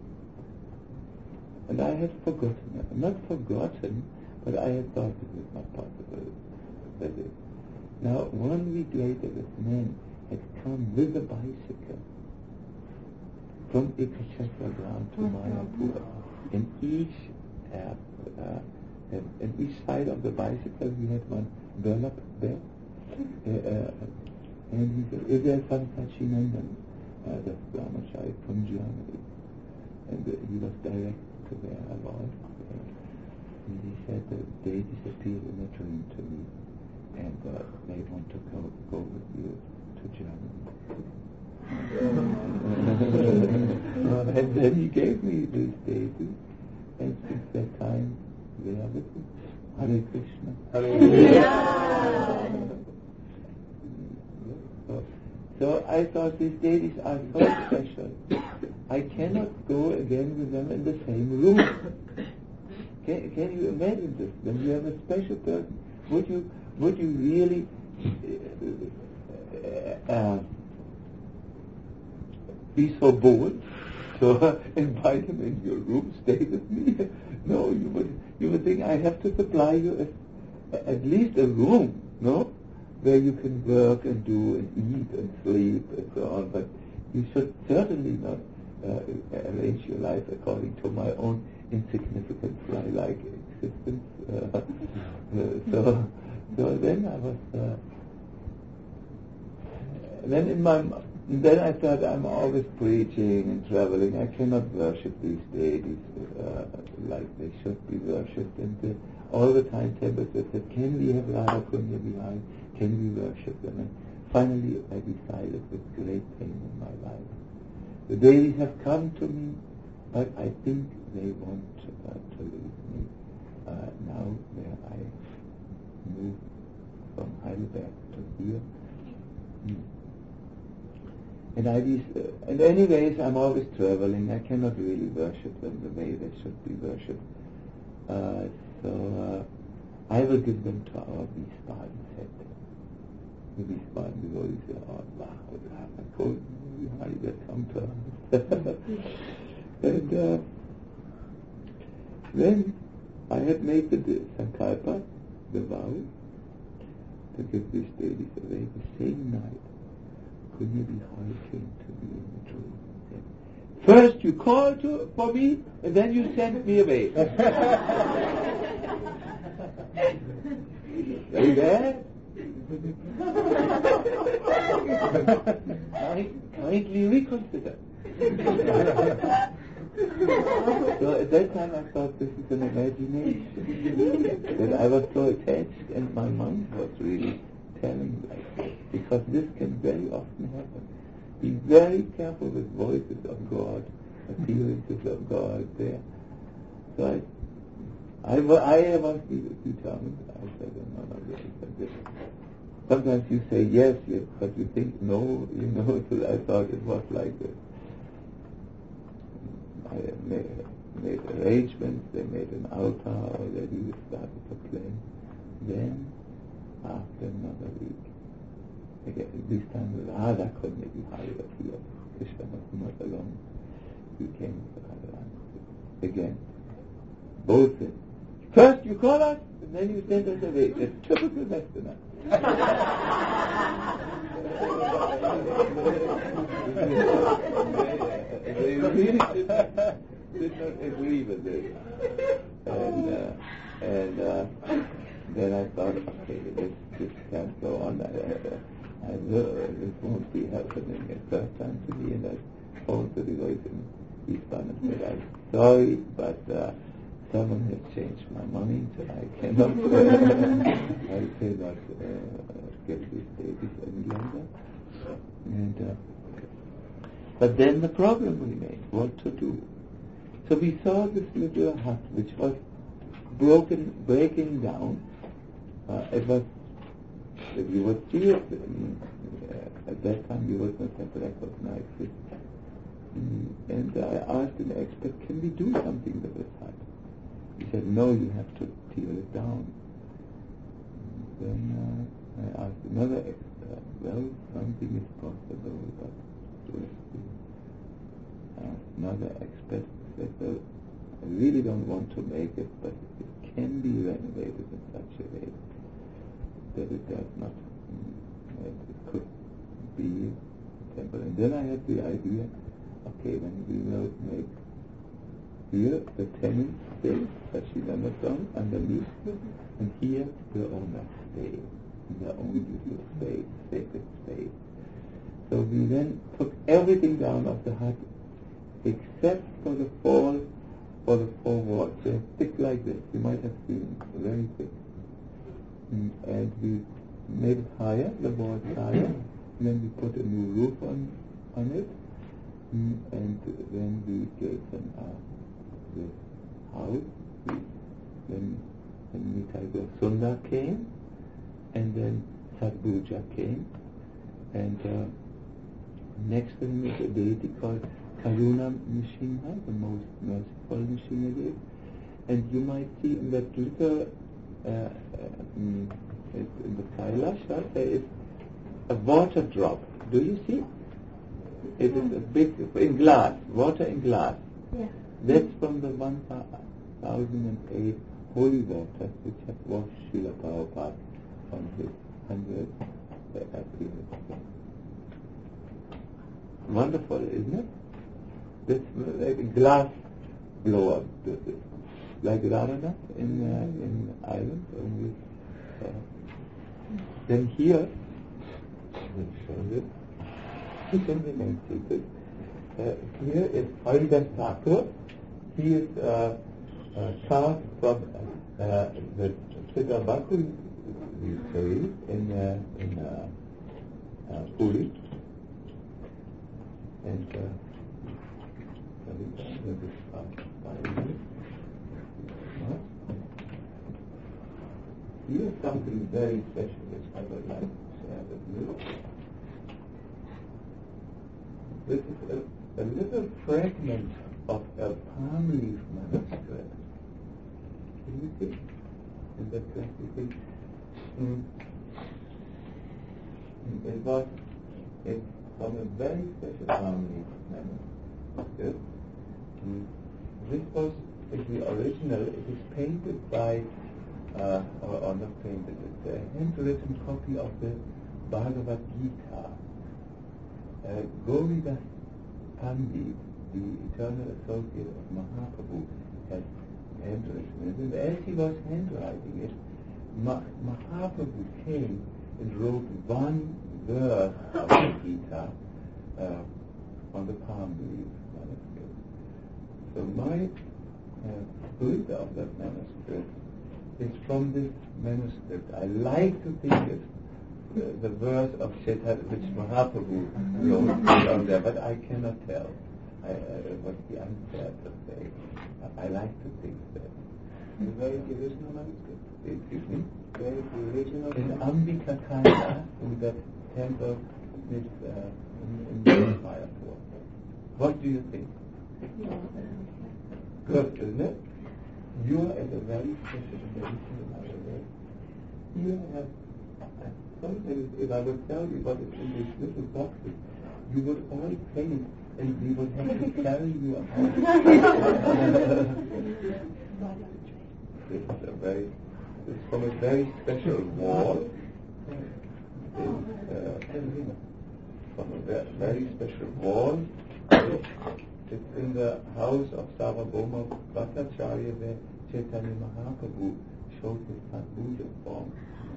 And I had forgotten, not forgotten, but I had thought it was not possible. That it. Now, one week later, this man had come with a bicycle from Ekachakra ground to Mayapur. And each, uh, uh, and, and each side of the bicycle we had one burlap bag. Uh, uh, and he said, is there some Sachinandan, uh, that's Brahmachari from Germany? And uh, he was direct to where I was. Uh, and he said that they disappeared in a dream to me. And uh, they want to go, go with you to Germany. And then he gave me this deities, and since that time they are with me. Hare Krishna. Hare Krishna. So, so I thought these deities are so special. I cannot go again with them in the same room. Can, can you imagine this? When you have a special person, would you would you really uh, uh, be so bold So invite him in your room, stay with me. No, you would you would think I have to supply you a, at least a room, no, where you can work and do and eat and sleep and so on. But you should certainly not uh, arrange your life according to my own insignificant fly-like existence. Uh, uh, so, so then I was. Uh, then in my then I thought, I'm always preaching and traveling. I cannot worship these deities uh, like they should be worshipped. And uh, all the time temples said, can we have Radha Kunya behind? Can we worship them? And finally I decided with great pain in my life. The deities have come to me, but I think they want uh, to leave me uh, now where I moved from Heidelberg to here. Mm. And I these, uh, and anyways, I'm always traveling. I cannot really worship them the way they should be worshipped. Uh, so uh, I will give them to our Wiesbaden center. The Wiesbaden devotees say, oh, wow, I call you, come to us. And uh, then I had made the sankalpa, the vow, to give these deities away the same night. Kunya Bihari came to me in the dream and said, first you called to, for me, and then you sent me away. Very bad. Kindly reconsider. So at that time I thought this is an imagination. That I was so attached and my mind was really telling like this, because this can very often happen. Be very careful with voices of God, appearances of God there. So I, I, I was determined. I said, no, no, this is this. Sometimes you say yes, yes, but you think no, you know. So I thought it was like this. I made, made arrangements. They made an altar already. We started to play. Then, after another week, again, this time with Radha Kunya Bihari appeared. Krishna was not alone. He came to Radharani again. Both things. First you call us, and then you send us away. It's typical Westerner. They really did not, did not agree with this. And, uh, and uh, then I thought, okay, this, this can't go on. I, I, I will, this won't be happening a third time to me. And I phoned the devotees in Wiesbaden and said, I'm sorry, but uh, someone has changed my mind. I cannot, uh, I cannot uh, get these deities any longer. And, uh, but then the problem remained, what to do. So we saw this little hut which was broken, breaking down. Uh, it was, you would see it, um, uh, at that time you would not have recognized it. Mm, and I asked an expert, can we do something with this hut? He said, no, you have to tear it down. And then uh, I asked another expert, well, something is possible, but I asked another expert, said, well, I really don't want to make it, but it can be renovated in such a way that it does not, that it could be a temple. And then I had the idea, okay, then we will make here the tenant stay, Sachidanatham, underneath, and here the owner stay, in their own little space, sacred space. So we then took everything down of the hut, except for the fall, for the four walls. They're thick like this. You might have seen it, very thick. Mm, and we made it higher, the walls higher, and then we put a new roof on on it, mm, and then we gave them uh, this house. We, then then Nitai Sundar came, and then Sadhguja came, and uh, next to him is a deity called Karuna Nrsimha, the most merciful Nrsimha. And you might see in that little, uh, um, in the Kailash, right, there is a water drop. Do you see? It is a big, in glass, water in glass. Yeah. That's from the one thousand eight holy water, which had washed Srila Prabhupada from his hundred appearances. Wonderful, isn't it? This like a glass blower, this is like Radhanath in uh, in Ireland. Only, uh, then here, let's show you. You can mention this. Uh, here is Haridas Thakur. He is uh, uh, cast from uh, the Siddhabhakti, we say, in uh, in uh, uh, Puri. And uh, here's something very special which I would like to share with you. This is a, a little fragment of a palm leaf manuscript. Can you see? And that's what you think. Mm. It was it from a very special palm leaf manuscript. Mm. This was the original. It is painted by, uh, or, or not painted, it's a handwritten copy of the Bhagavad Gita. Uh, Govidas Pandit, the eternal associate of Mahaprabhu, has handwritten it. And as he was handwriting it, Ma- Mahaprabhu came and wrote one verse of the Gita uh, on the palm leaf manuscript. So my uh, split of that manuscript is from this manuscript. I like to think it The, the verse of Chaitanya which Mahaprabhu wrote on there, but I cannot tell. I, uh, it would be unfair to say. I, I like to think that. Where is the original manuscript? Excuse me? Where is the original? In Ambika Kanda, in that temple with, uh, in, in Mayapur. What do you think? Good, isn't it? You are at a very special position in our way. You have sometimes if I would tell you what is in these little boxes, you would all faint and we would have to carry you out. This is a very, it's from a very special wall. It's uh, from a very, very special wall. It's in the house of Sarvabhauma Bhattacharya where Chaitanya Mahaprabhu showed his Sadhuja form.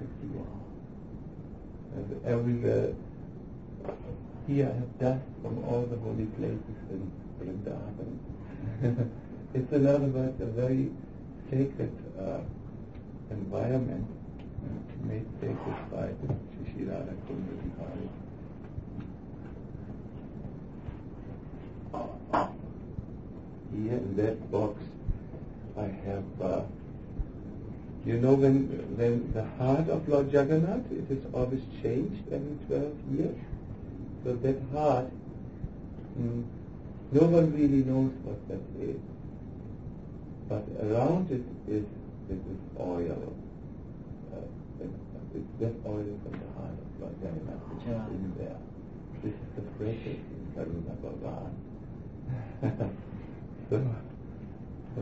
And everywhere, here I have dust from all the holy places in Vrindavan. It's in other words a very sacred uh, environment uh, made sacred by Shri Radha Kunda Vihari. Here in that box I have uh, you know, when when the heart of Lord Jagannath, it is always changed every twelve years. So that heart, mm, no one really knows what that is. But around it is is this oil. Uh, it's that oil from the heart of Lord Jagannath which is in there. This is the precious in Karuna Bhagavan. so, so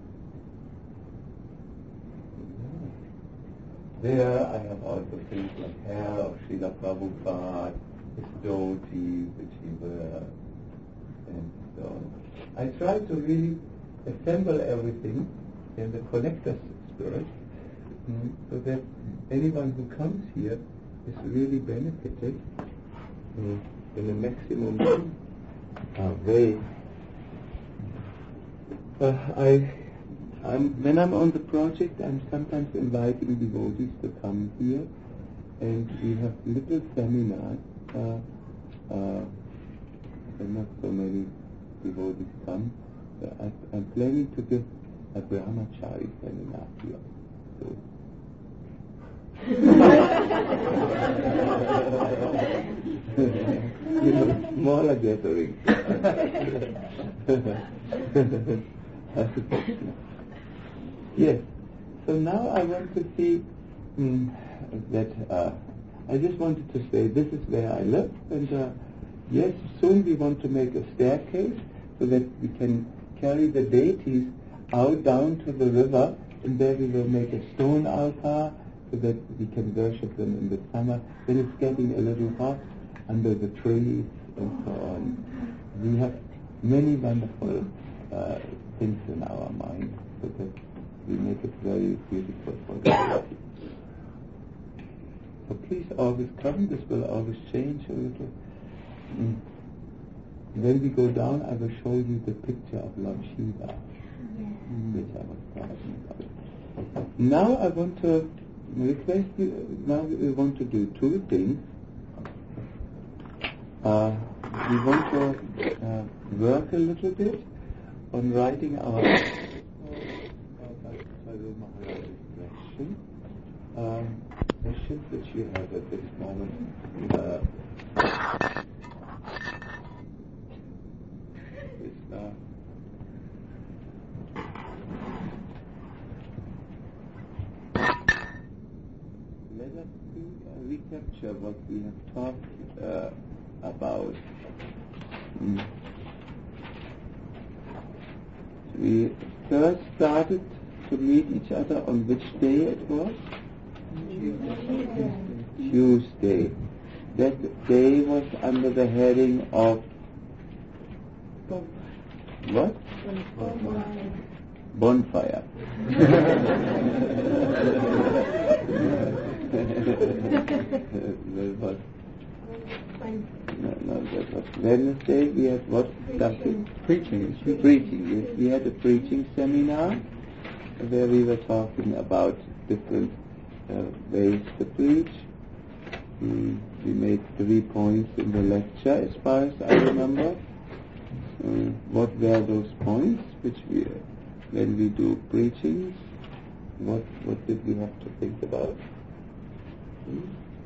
there I have also things like hair of Srila Prabhupada, his dhoti which he wears, and so on. I try to really assemble everything in the collector's spirit, mm, so that anyone who comes here is really benefited mm, in a maximum uh, way. Uh, I I'm, when I'm on the project, I'm sometimes inviting devotees to come here, and we have little seminars. Uh, uh, and not so many devotees come. Uh, I, I'm planning to give a brahmachari seminar here. So. You know, smaller gatherings. Yes. So now I want to see mm, that uh, I just wanted to say this is where I live, and uh, yes, soon we want to make a staircase so that we can carry the deities out down to the river, and there we will make a stone altar so that we can worship them in the summer. Then it's getting a little hot under the trees and so on. We have many wonderful uh, things in our mind so that we make it very beautiful for the deity. So please always come. This will always change a little. Mm. When we go down, I will show you the picture of Lord Shiva, yeah. which I was talking about. Now I want to request you, now we want to do two things. Uh, we want to uh, work a little bit on writing our question, um, questions which you have at this moment. Uh, is, uh, let us uh, recapture what we have talked uh, about. Mm. We first started to meet each other on which day it was? Tuesday. Tuesday. That day was under the heading of what? Bonfire. That was No, no, that was Wednesday. We had what? Preaching. Preaching. Preaching. Yes, we had a preaching seminar where we were talking about different uh, ways to preach. We, we made three points in the lecture, as far as I remember. Uh, what were those points? Which we, when we do preachings, what what did we have to think about? Hmm?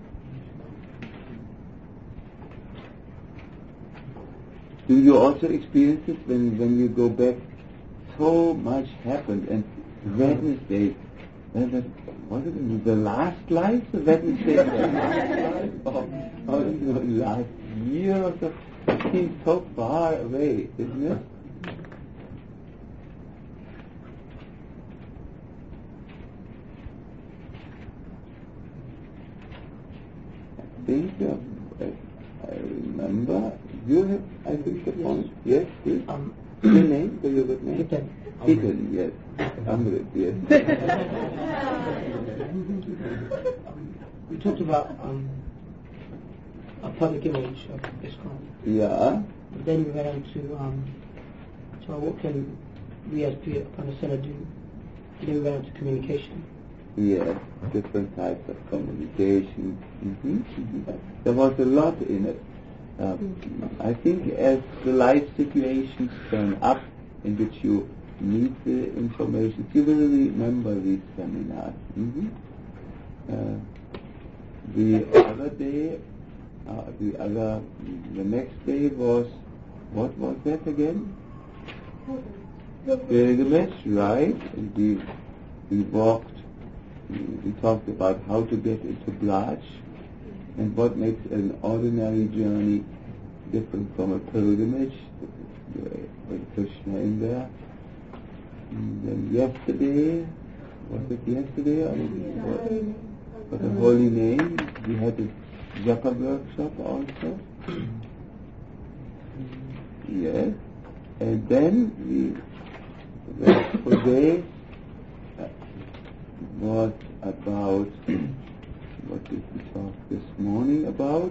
Do you also experience it when, when you go back? So much happened, and Wednesday, and the, what is it, the last life? The Wednesday, the last life, or, or the last year or so? It seems so far away, isn't it? I think uh, I remember. You have, I think, the point. Yes, yes. Um, Your name? Do you good name? Ethan. Ethan, yes. Amrit, yes. We talked about um, a public image of ISKCON. Yeah. Then we went on to, um, so what can we as people on the center do? Then we went on to communication. Yes, different types of communication. Mm-hmm. Mm-hmm. There was a lot in it. Uh, I think as the life situations turn up in which you need the information, you will remember these seminars. Mm-hmm. Uh, the other day, uh, the other, the next day was, what was that again? Pilgrimage, right? And we, we walked, we talked about how to get into Blaj, and what makes an ordinary journey different from a pilgrimage, with Krishna in there. And then yesterday, was it yesterday? Or what, for the holy name, we had a japa workshop also. Yes. And then we, today uh, was about, what did we talk this morning about?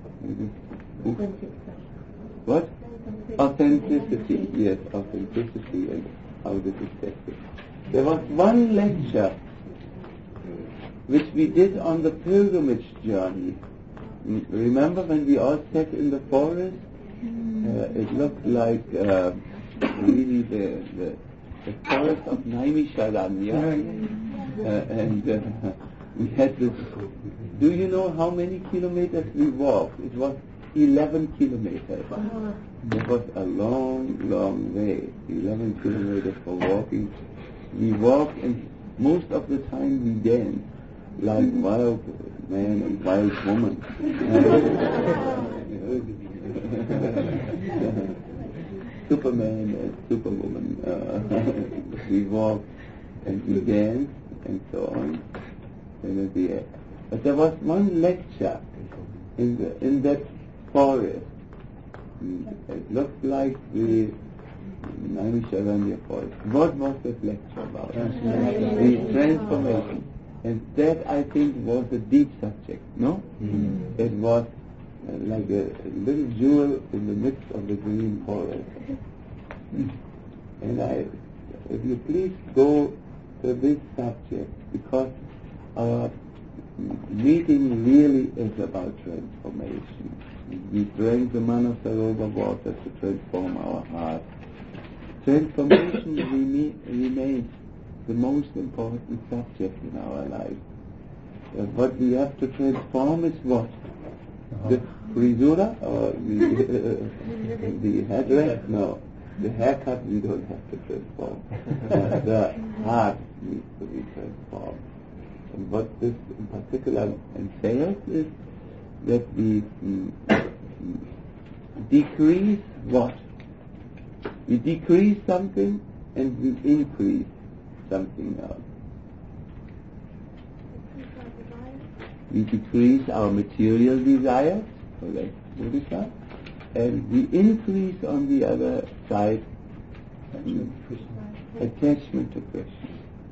What? Authenticity. Yes, authenticity and how to detect it. There was one lecture which we did on the pilgrimage journey. Remember when we all sat in the forest? Uh, it looked like uh, really the, the, the forest of Naimisharanya. Uh, and uh, we had this. Do you know how many kilometers we walked? It was eleven kilometers. It was a long, long way. eleven kilometers for walking. We walked, and most of the time we danced like wild man and wild woman. Superman and Superwoman. Uh, we walk and we dance and so on. And at the end. But there was one lecture in the, in that forest. It looked like the Naimisharanya forest. What was that lecture about? The transformation. And that, I think, was a deep subject, no? Mm. It was uh, like a, a little jewel in the midst of the green forest. And I, if you please go to this subject, because our meeting really is about transformation. We drank the Manasarovar water to transform our heart. Transformation reme- remains the most important subject in our life. Uh, what we have to transform is what? Uh-huh. The frisura or the, uh, the headdress? No. The haircut we don't have to transform. uh, the heart needs to be transformed. And what this in particular entails is that we mm, decrease what? We decrease something and we increase something else. We decrease our material desires, so that's Buddhism, and we increase on the other side um, attachment to Krishna.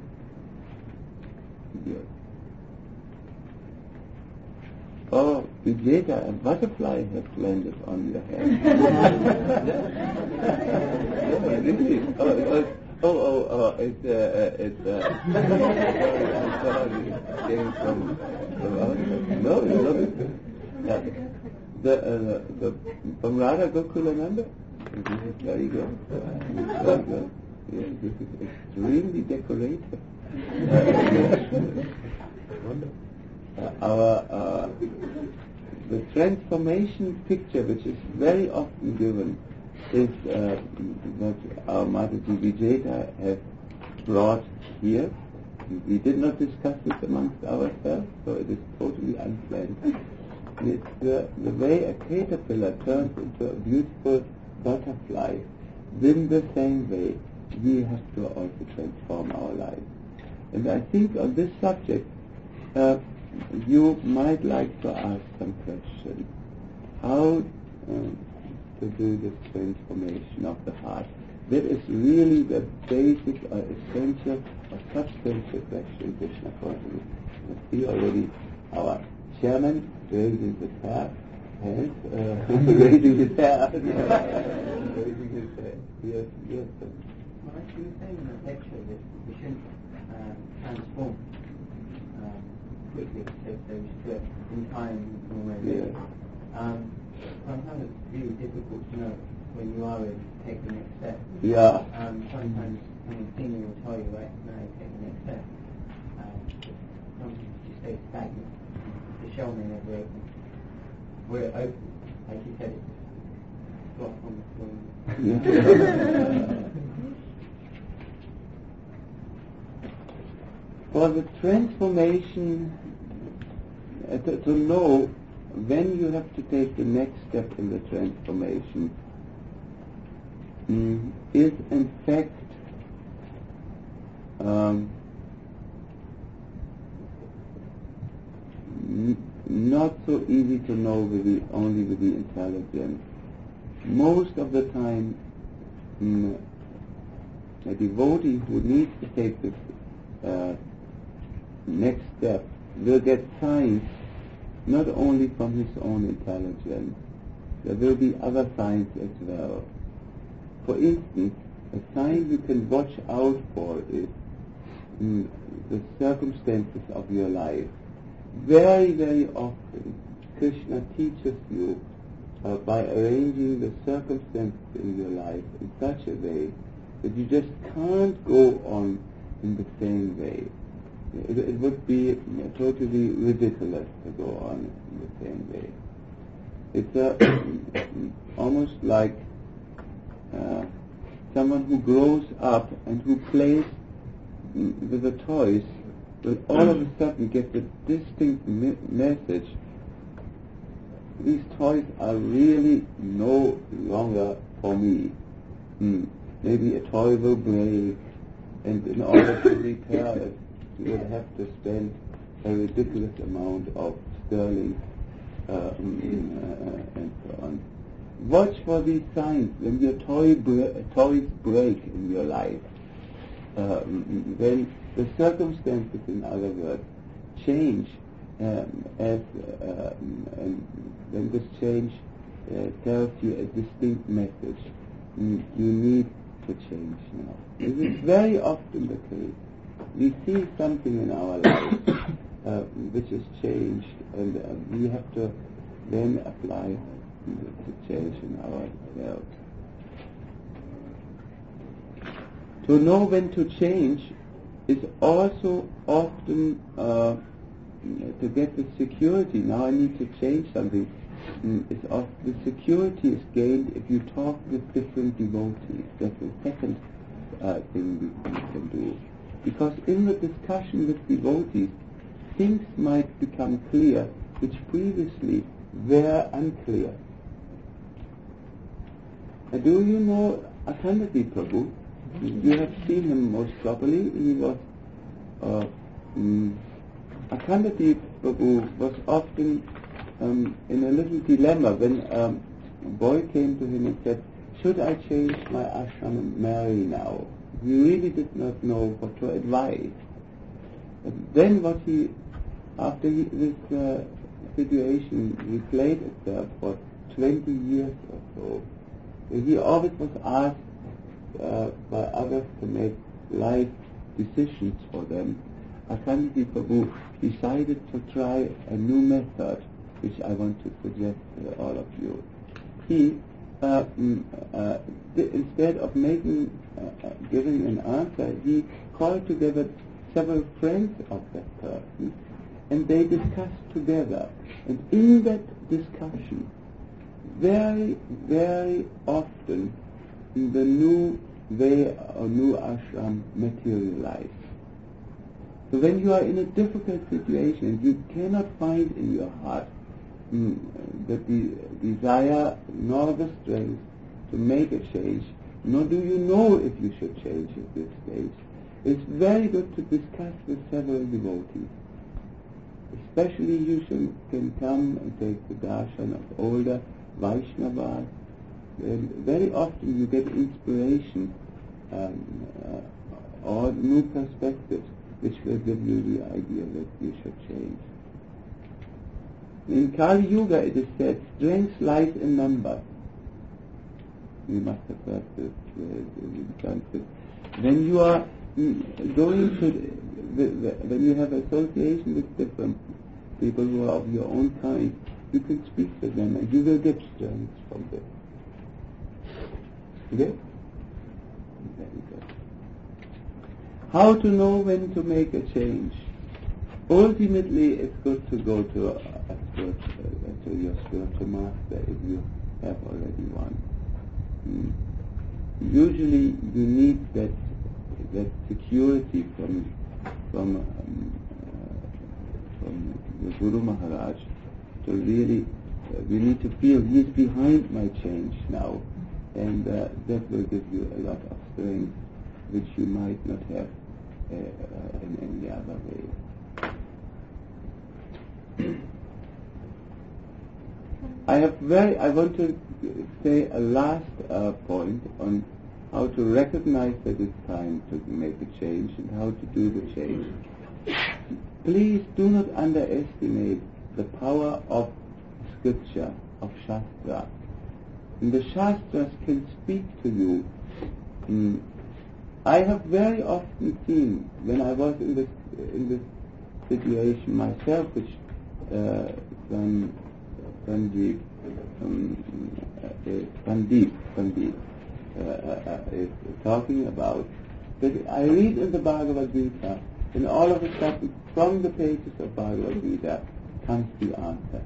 Yes. Oh, Vijeta, a butterfly has landed on your head. Really? Oh, oh, oh, oh, oh, it's, uh, uh, it's, uh, came from, from outside. No, it's not. Uh, the, uh, the, from Radha Gokula, remember? This is very good. Uh, very good. Yeah, this is extremely decorative. Wonderful. Uh, our uh, the transformation picture, which is very often given, is uh, what our Mataji Vijeta has brought here. We did not discuss this amongst ourselves, so it is totally unplanned. It's the, the way a caterpillar turns into a beautiful butterfly. In the same way, we have to also transform our lives. And I think on this subject, uh, you might like to ask some questions. How um, to do this transformation of the heart? That is really the basic or essential or substantial question Krishna consciousness. You see already our chairman raising his hair, hands, uh, raising his hair, raising his hair. Yes, yes. Well, you were saying in the lecture that we shouldn't uh, transform um, quickly, so, so we should do it in time or whatever. Yeah. Um, sometimes it's really difficult to know when you are ready to take the next step. Yeah. Um, sometimes someone senior will tell you, right, now you take the next step. Um, sometimes you stay stagnant. The shell may never open. Where it opens, like you said, it's blocked on the floor. For the transformation, uh, to, to know when you have to take the next step in the transformation mm, is in fact um, n- not so easy to know with the, only with the intelligence. Most of the time, mm, a devotee who needs to take this uh, next step will get signs not only from his own intelligence. There will be other signs as well. For instance, a sign you can watch out for is mm, the circumstances of your life. Very, very often, Krishna teaches you uh, by arranging the circumstances in your life in such a way that you just can't go on in the same way. It, it would be totally ridiculous to go on in the same way. It's uh, almost like uh, someone who grows up and who plays with the toys will all of a sudden get the distinct me- message these toys are really no longer for me. Hmm. Maybe a toy will break, and in order to repair it, you will have to spend a ridiculous amount of sterling uh, uh, and so on. Watch for these signs when your toy bre- toys break in your life. Uh, when the circumstances, in other words, change, um, as uh, and when this change uh, tells you a distinct message, you, you need to change now. This is very often the case. We see something in our life uh, which is changed, and uh, we have to then apply the change in ourselves. To know when to change is also often uh, to get the security. Now I need to change something. Mm, it's often, the security is gained if you talk with different devotees. That's the second uh, thing we, we can do. Because in the discussion with devotees, things might become clear which previously were unclear. Uh, do you know Akhandati Prabhu? You have seen him most probably. He was uh, um, Akhandati Prabhu was often um, in a little dilemma when um, a boy came to him and said, "Should I change my ashram and marry now?" He really did not know what to advise. And then what he, after he, this uh, situation replayed itself for twenty years or so, he always was asked uh, by others to make life decisions for them. Akhandati Prabhu decided to try a new method, which I want to suggest to all of you. He, uh, mm, uh, th- instead of making, uh, uh, giving an answer, he called together several friends of that person, and they discussed together. And in that discussion, very, very often, the new way or new ashram materialized. So when you are in a difficult situation and you cannot find in your heart mm, the de- desire nor the strength to make a change, nor do you know if you should change at this stage, it's very good to discuss with several devotees. Especially you should, can come and take the darshan of older Vaishnavas. And very often you get inspiration um, uh, or new perspectives which will give you the idea that you should change. In Kali Yuga it is said, strength lies in number. You must have heard this in Sanskrit. When you are mm, going to, when you have association with different people who are of your own kind, you can speak to them and you will get strength from them. Okay? Very good. How to know when to make a change? Ultimately, it's good to go to a, a spiritual, uh, to your spiritual master if you have already one. Mm. Usually, you need that that security from from um, uh, from the Guru Maharaj to really. Uh, we need to feel he's behind my change now, and uh, that will give you a lot of strength, which you might not have uh, uh, in any other way. I have very. I want to say a last uh, point on how to recognize that it's time to make a change and how to do the change. Please do not underestimate the power of scripture, of Shastra. And the Shastras can speak to you. Mm. I have very often seen, when I was in this in this situation myself, which uh, from Sandeep, um, uh, Sandeep, Sandeep uh, uh, is talking about, that I read in the Bhagavad Gita, and all of a sudden, from the pages of Bhagavad Gita, comes the answer.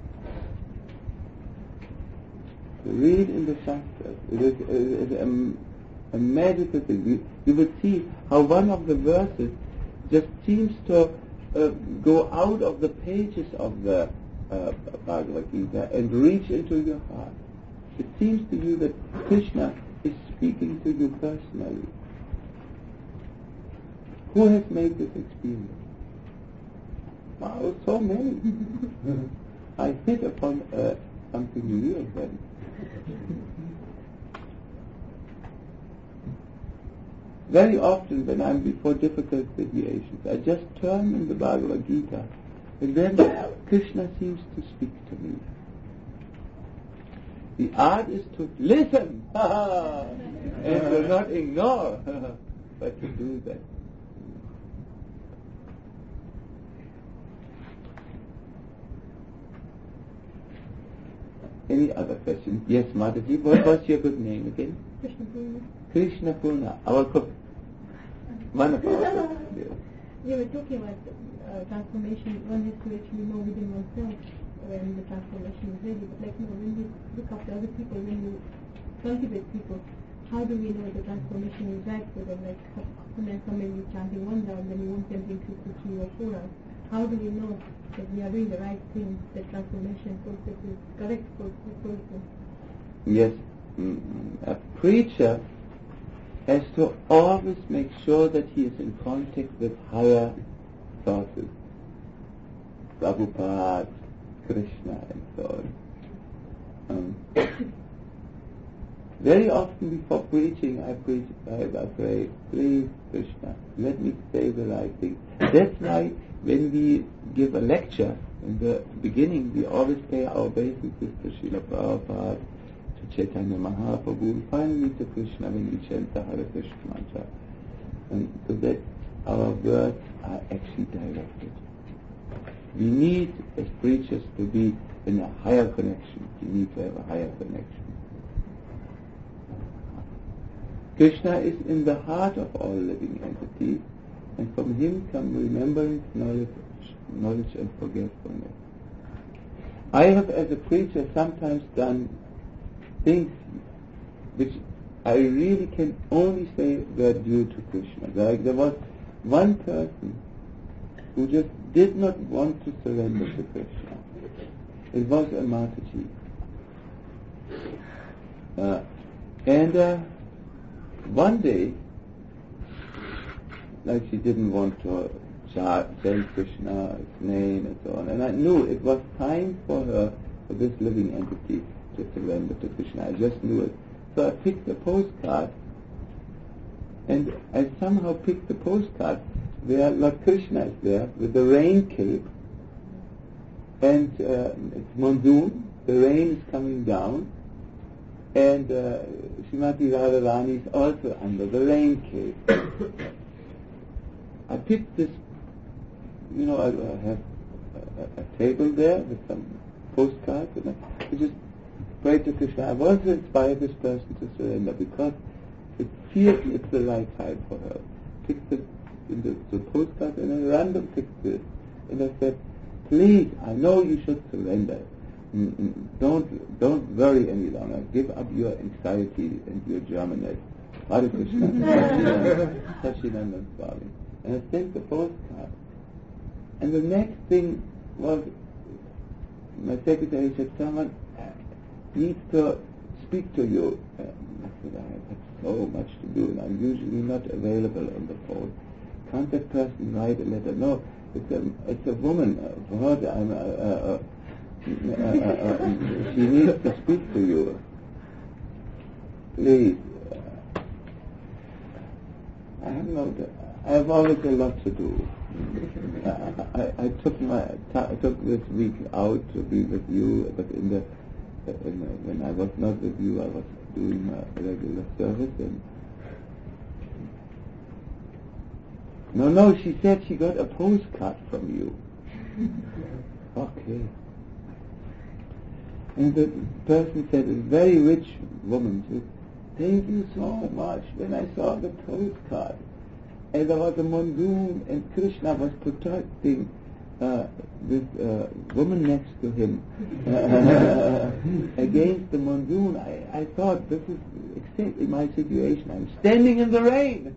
To read in the Shastras, it is, it is a, a magical thing. You, you will see how one of the verses just seems to uh, go out of the pages of the uh, Bhagavad Gita and reach into your heart. It seems to you that Krishna is speaking to you personally. Who has made this experience? Wow, so many. I hit upon uh, something real then. Very often when I'm before difficult situations, I just turn in the Bhagavad Gita and then Krishna seems to speak to me. The art is to listen and to not ignore, but to do that. Any other questions? Yes, Mataji, what was your good name again? Krishna Purna. Krishna Purna, our cook. One of our cooks. Yes. You were talking about uh, transformation. One has to actually know within oneself when the transformation is ready. But like, you know, when you look after other people, when you cultivate people, how do we know the transformation is right for them? Like, sometimes somebody is chanting one round, then you want them to increase to three or four rounds. How do we know that we are doing the right thing, that transformation process is correct for the person? Yes, a preacher has to always make sure that he is in contact with higher sources, Prabhupada, Krishna, and so on. Um, very often before preaching, I preach, I, I pray, please Krishna, let me say the right thing. That's why when we give a lecture, in the beginning we always pay our obeisances to Srila Prabhupada, to Chaitanya Mahaprabhu, finally to Krishna when we chant the Hare Krishna mantra. And so that our words are actually directed. We need, as preachers, to be in a higher connection. We need to have a higher connection. Krishna is in the heart of all living entities, and from him come remembrance, knowledge, knowledge and forgetfulness. I have, as a preacher, sometimes done things which I really can only say were due to Krishna. Like there was one person who just did not want to surrender to Krishna. It was a Mataji. Uh, and uh, one day, like she didn't want to chant Krishna's name and so on, and I knew it was time for her, for this living entity, to surrender to Krishna. I just knew it. So I picked a postcard, and I somehow picked the postcard where Lord Krishna is there with the rain cape, and uh, it's monsoon, the rain is coming down, and uh, Srimati Radharani is also under the rain cape. I picked this, you know, I, I have a, a table there with some postcards, and I, I just prayed to Krishna. I want to inspire this person to surrender because it feels it's the right time for her. Picked the, in the, the postcard, and I random picked this, and I said, please, I know you should surrender. Mm-mm. Don't don't worry any longer. Give up your anxiety and your Germanness. Hare Krishna. Sachinandan Swami. And I sent the postcard. And the next thing was, my secretary said, someone needs to speak to you. And I said, I have so much to do, and I'm usually not available on the phone. Can't that person write a letter? No, it's a it's a woman. For her, I'm, uh, uh, uh, uh, uh, uh, she needs to speak to you. Please. Uh, I have no. I have always a lot to do. I, I, I took my I took this week out to be with you, but in the, in the when I was not with you, I was doing my regular service. And no, no, she said she got a postcard from you. Okay. And the person said, a very rich woman said, thank you so much. When I saw the postcard, and there was a monsoon, and Krishna was protecting uh, this uh, woman next to him uh, against the monsoon. I, I thought, this is exactly my situation. I'm standing in the rain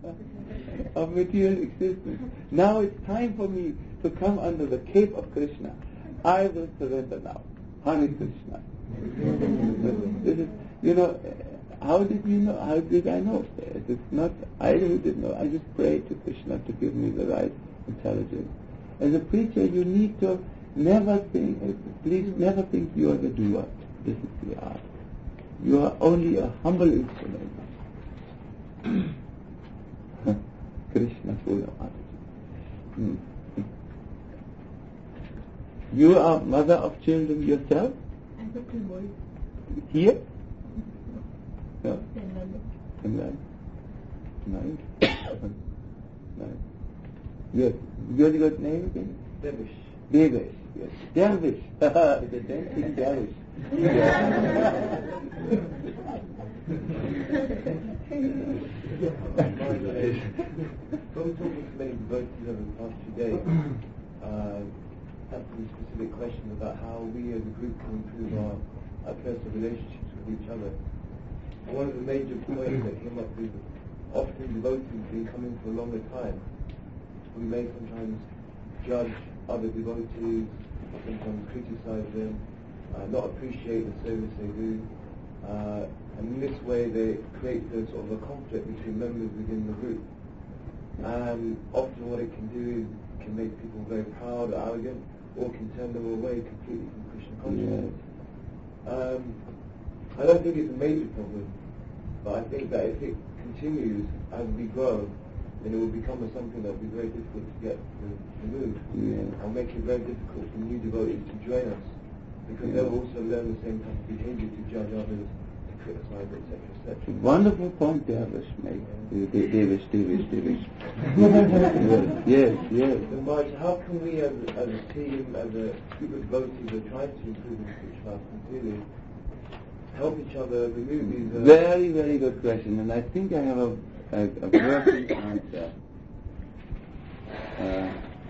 of material existence. Now it's time for me to come under the cape of Krishna. I will surrender now. Hare Krishna. This is, you know, how did you know? How did I know? It is not, I really didn't know. I just prayed to Krishna to give me the right intelligence. As a preacher, you need to never think, please never think you are the doer. This is the art. You are only a humble instrument. Krishna Pura Mataji. You are mother of children yourself? I have two boys. Here? No. In London. In London. Nice. Nice. Yes. Your good name again? Devish. Devish. Yes. Dervish. It's a dancing dervish. From talking to many devotees over the past few days, uh, asking specific questions about how we as a group can improve our, our personal relationships with each other. And one of the major points that came up is often devotees have been coming for a longer time. We may sometimes judge other devotees, sometimes criticize them, uh, not appreciate the service they do. Uh, and in this way they create a sort of a conflict between members within the group. And often what it can do is it can make people very proud or arrogant, or can turn them away completely from Krishna consciousness. Yes. Um, I don't think it's a major problem, but I think that if it continues as we grow, then it will become a something that will be very difficult to get removed, Yeah. and make it very difficult for new devotees to join us, because Yeah. they'll also learn the same type of behavior to judge others, to criticize, et cetera, et cetera. Wonderful point Dervish made. Devish, Devish, Devish. Yes, yes. So Marge, how can we as a, as a team, as a group of devotees who are trying to improve in spiritual life sincerely, help each other remove these... Uh, Very, very good question, and I think I have a, a, a working answer. Uh,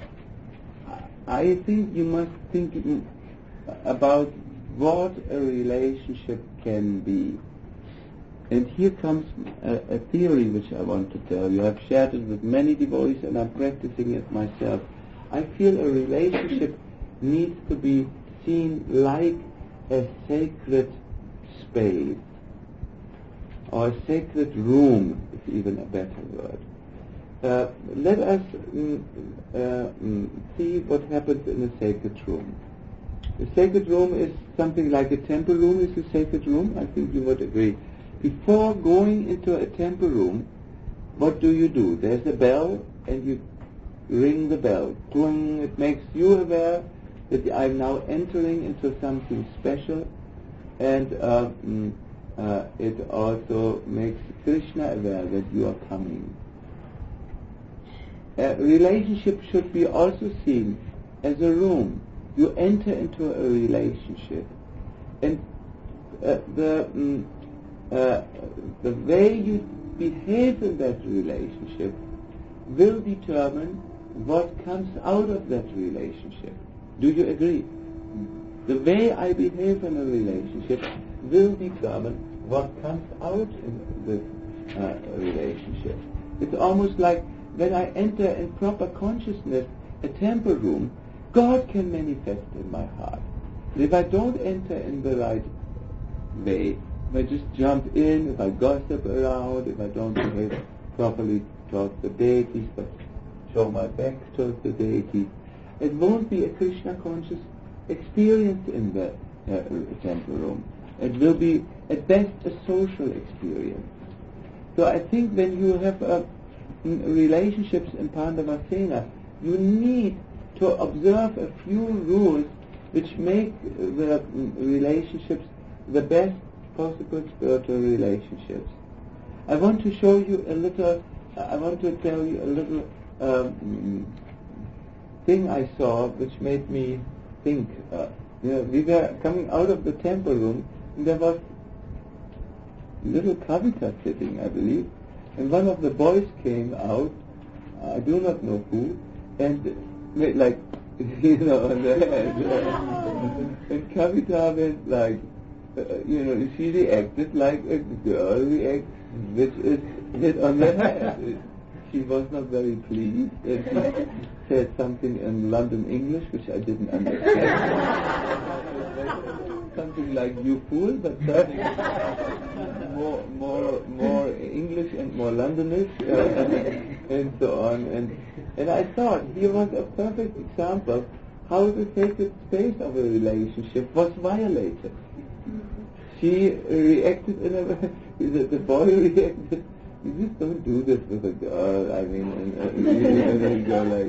I think you must think about what a relationship can be. And here comes a, a theory which I want to tell you. I've shared it with many devotees and I'm practicing it myself. I feel a relationship needs to be seen like a sacred space, or a sacred room is even a better word. Uh, let us mm, uh, mm, see what happens in a sacred room. The sacred room is something like a temple room is a sacred room. I think you would agree. Before going into a temple room, what do you do? There's a bell and you ring the bell. Cling, it makes you aware that I'm now entering into something special, and uh, mm, uh, it also makes Krishna aware that you are coming. A relationship should be also seen as a room. You enter into a relationship, and uh, the mm, uh, the way you behave in that relationship will determine what comes out of that relationship. Do you agree? The way I behave in a relationship will determine what comes out in this uh, relationship. It's almost like when I enter in proper consciousness a temple room, God can manifest in my heart. And if I don't enter in the right way, if I just jump in, if I gossip around, if I don't behave properly towards the deities, but show my back towards the deities, it won't be a Krishna conscious experience in the uh, temple room. It will be at best a social experience. So I think when you have uh, relationships in Pandavasena, you need to observe a few rules which make the relationships the best possible spiritual relationships. I want to show you a little, I want to tell you a little um, thing I saw which made me think. Uh, you know, we were coming out of the temple room and there was little Kavita sitting, I believe, and one of the boys came out, I do not know who, and made like, you know, on the head. And Kavita went like, uh, you know, she reacted like a girl reacts, which is hit on the head. she was not very pleased. And she said something in London English which I didn't understand. Something like "you fool," but something more, more, more English and more Londonish, uh, and so on. And and I thought here was a perfect example how the sacred space of a relationship was violated. She reacted in a way, the, the boy reacted, you just don't do this with a girl, I mean, and, uh, and a girl like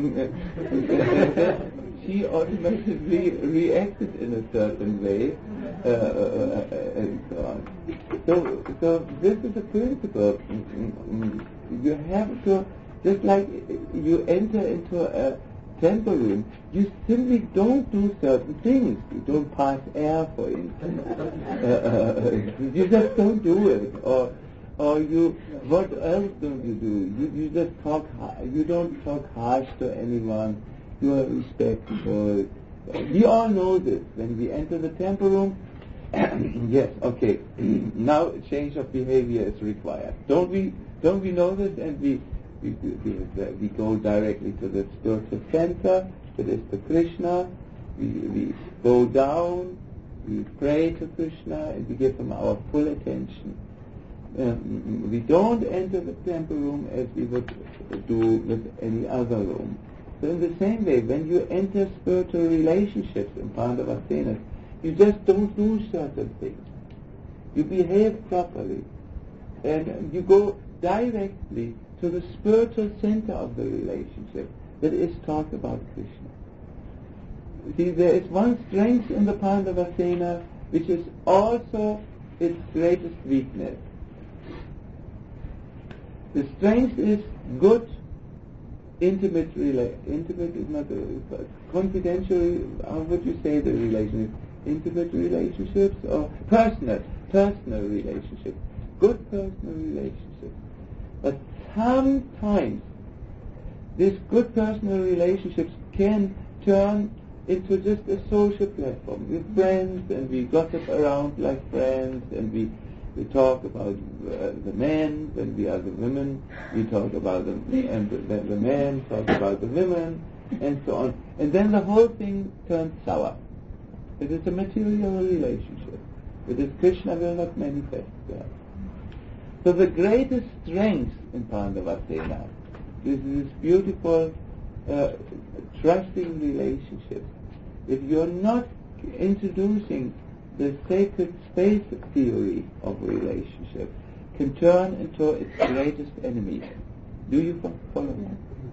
she automatically reacted in a certain way, uh, uh, and so on. So, so this is a principle. You have to, just like you enter into a temple room, you simply don't do certain things. You don't pass air, for instance. Uh, uh, you just don't do it. Or, or you, what else don't you do? You, you just talk. You don't talk harsh to anyone. You are respectful. We all know this. When we enter the temple room, yes, okay. Now a change of behavior is required. Don't we? Don't we know this? And we. We, we, we go directly to the spiritual center, that is to Krishna. We, we bow down, we pray to Krishna, and we give him our full attention. Um, we don't enter the temple room as we would do with any other room. So in the same way, when you enter spiritual relationships in Pandavasena, you just don't do certain things. You behave properly, and you go directly to the spiritual center of the relationship, that is talk about Krishna. See, there is one strength in the Pandavasena which is also its greatest weakness. The strength is good, intimate rela- Intimate is not a, confidential, how would you say the relationship? Intimate relationships or personal, personal relationships. Good personal relationships. But sometimes these good personal relationships can turn into just a social platform. We're friends and we gossip around like friends, and we, we talk about uh, the men when we are the women, we talk about them, and the, the, the men talk about the women, and so on. And then the whole thing turns sour. It is a material relationship. It is Krishna will not manifest there. So the greatest strength in Pandavasena is this beautiful, uh, trusting relationship. If you're not introducing the sacred space theory of relationship, can turn into its greatest enemy. Do you follow me?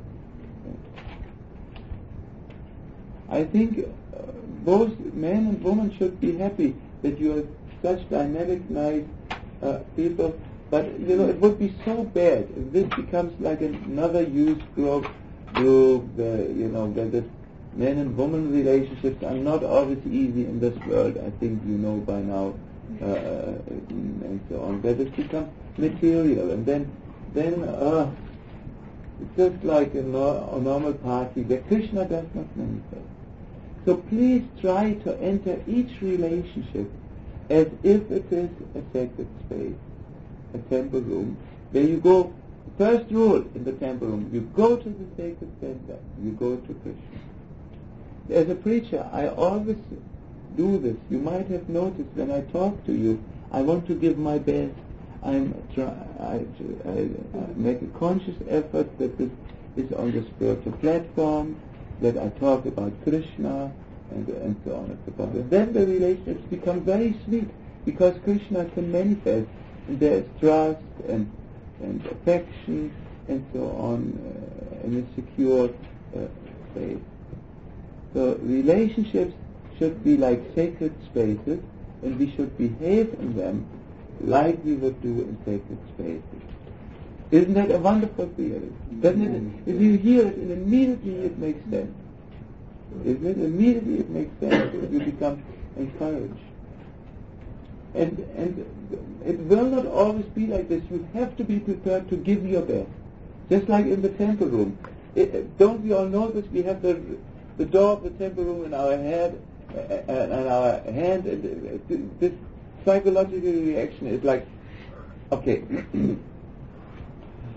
I think uh, both men and women should be happy that you are such dynamic, nice uh, people. But, you know, it would be so bad if this becomes like another youth group, group uh, you know, where the men and women relationships are not always easy in this world. I think you know by now, uh, and so on. Where this becomes material, and then, then uh, it's just like a, no, a normal party where Krishna does not manifest. So please try to enter each relationship as if it is a sacred space. A temple room, where you go, first rule in the temple room, you go to the sacred center, you go to Krishna. As a preacher, I always do this. You might have noticed when I talk to you, I want to give my best. I'm try, I, I, I make a conscious effort that this is on the spiritual platform, that I talk about Krishna, and, and so on and so forth. And then the relationships become very sweet, because Krishna can manifest. And there is trust and and affection and so on, uh, in a secure uh, space. So relationships should be like sacred spaces, and we should behave in them like we would do in sacred spaces. Isn't that a wonderful theory? Doesn't it? If you hear it, immediately it makes sense. Isn't it? Immediately it makes sense. You become encouraged. And, and it will not always be like this. You have to be prepared to give your best. Just like in the temple room. It, don't we all know this? We have the, the door of the temple room in our head, uh, and our hand. And this psychological reaction is like, okay, okay,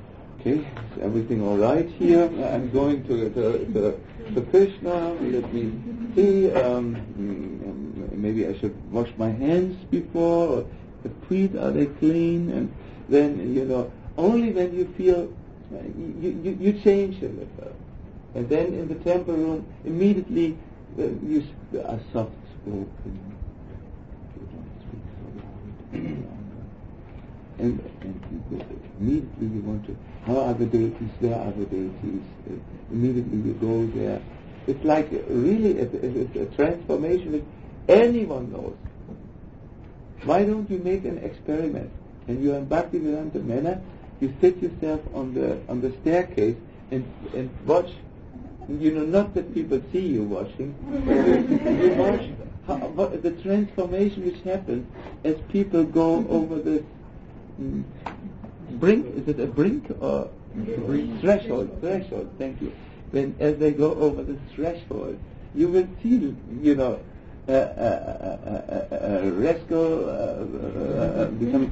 okay, is everything all right here? I'm going to to, to, to Krishna. Let me see. Um, mm, maybe I should wash my hands before. Or the feet, are they clean? And then, you know, only when you feel uh, you, you you change a little, and then in the temple room immediately uh, you sp- are soft spoken. You don't speak so loud. And, and you go, immediately you want to, how are the deities, where are the deities? Uh, immediately you go there. It's like really a, a, a transformation which anyone knows. Why don't you make an experiment? And you are in Bhaktivedanta manner, you sit yourself on the on the staircase and and watch. You know, not that people see you watching, but you watch how, what, the transformation which happens as people go over this mm, brink. Is it a brink or brink? threshold? Threshold. Thank you. When as they go over the threshold, you will see, you know, a uh, uh, uh, uh, uh, rascal uh, uh, becoming,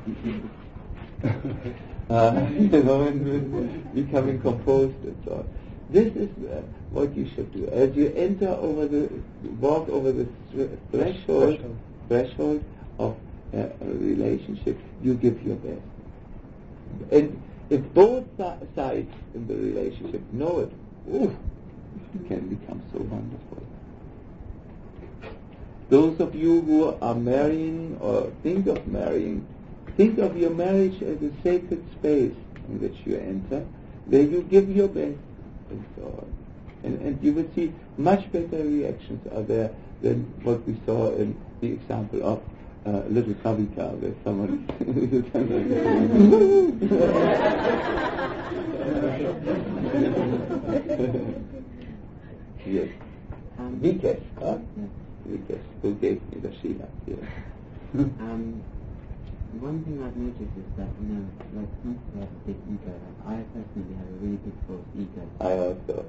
uh, you know, and becoming composed and so on. This is uh, what you should do. As you enter over the, walk over the th- threshold, threshold, threshold of uh, a relationship, you give your best. And if both si- sides in the relationship know it, ooh, it can become so wonderful. Those of you who are marrying or think of marrying, think of your marriage as a sacred space in which you enter, where you give your best and so on. And, and you will see much better reactions are there than what we saw in the example of uh, little Kavika, where someone yes. Um, Vikesh, huh? Yes. Vikesh, who gave me the Sheila. Yes. Um, one thing I've noticed is that, you know, like some people have a big ego. Like I personally have a really big false ego. I also.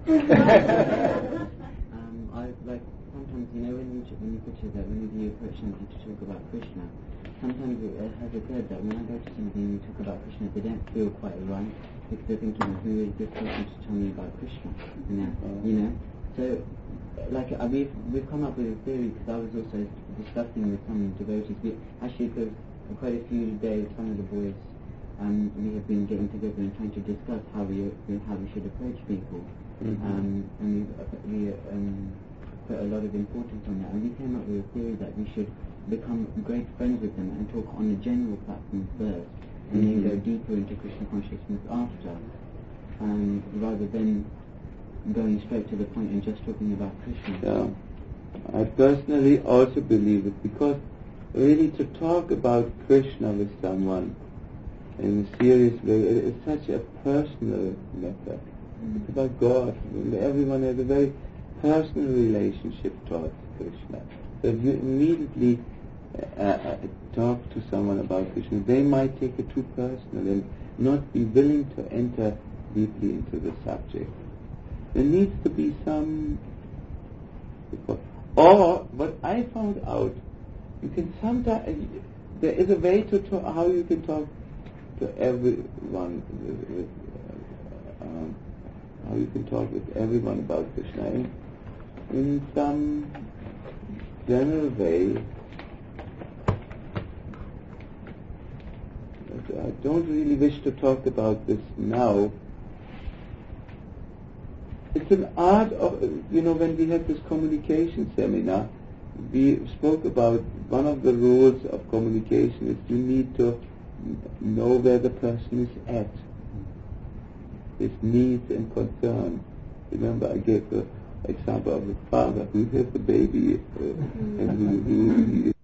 um, I like sometimes, you know, when you when you picture that whenever you approach somebody to talk about Krishna, sometimes it uh, has occurred that when I go to somebody and we talk about Krishna, they don't feel quite right because they're thinking, who is this person to tell me about Krishna? You know, Uh, you know. So, like uh, we've we've come up with a theory because I was also discussing with some devotees. We actually, because quite a few days, some of the boys, um, we have been getting together and trying to discuss how we how we should approach people, mm-hmm. um, and we we um, put a lot of importance on that. And we came up with a theory that we should become great friends with them and talk on a general platform first, and mm-hmm. then go deeper into Krishna consciousness after, um, rather than going straight to the point and just talking about Krishna. Yeah. I personally also believe it, because really to talk about Krishna with someone in a serious way, it is such a personal matter. Mm-hmm. It's about God. Everyone has a very personal relationship towards Krishna. So if you immediately uh, uh, talk to someone about Krishna, they might take it too personal and not be willing to enter deeply into the subject. There needs to be some... Or, what I found out, you can sometimes... There is a way to talk, how you can talk to everyone, with, with, uh, um, how you can talk with everyone about Krishna in, in some general way. But I don't really wish to talk about this now. It's an art of, you know, when we had this communication seminar, we spoke about one of the rules of communication is you need to know where the person is at, his needs and concerns. Remember, I gave the example of the father who has the baby uh, mm-hmm. and who, who he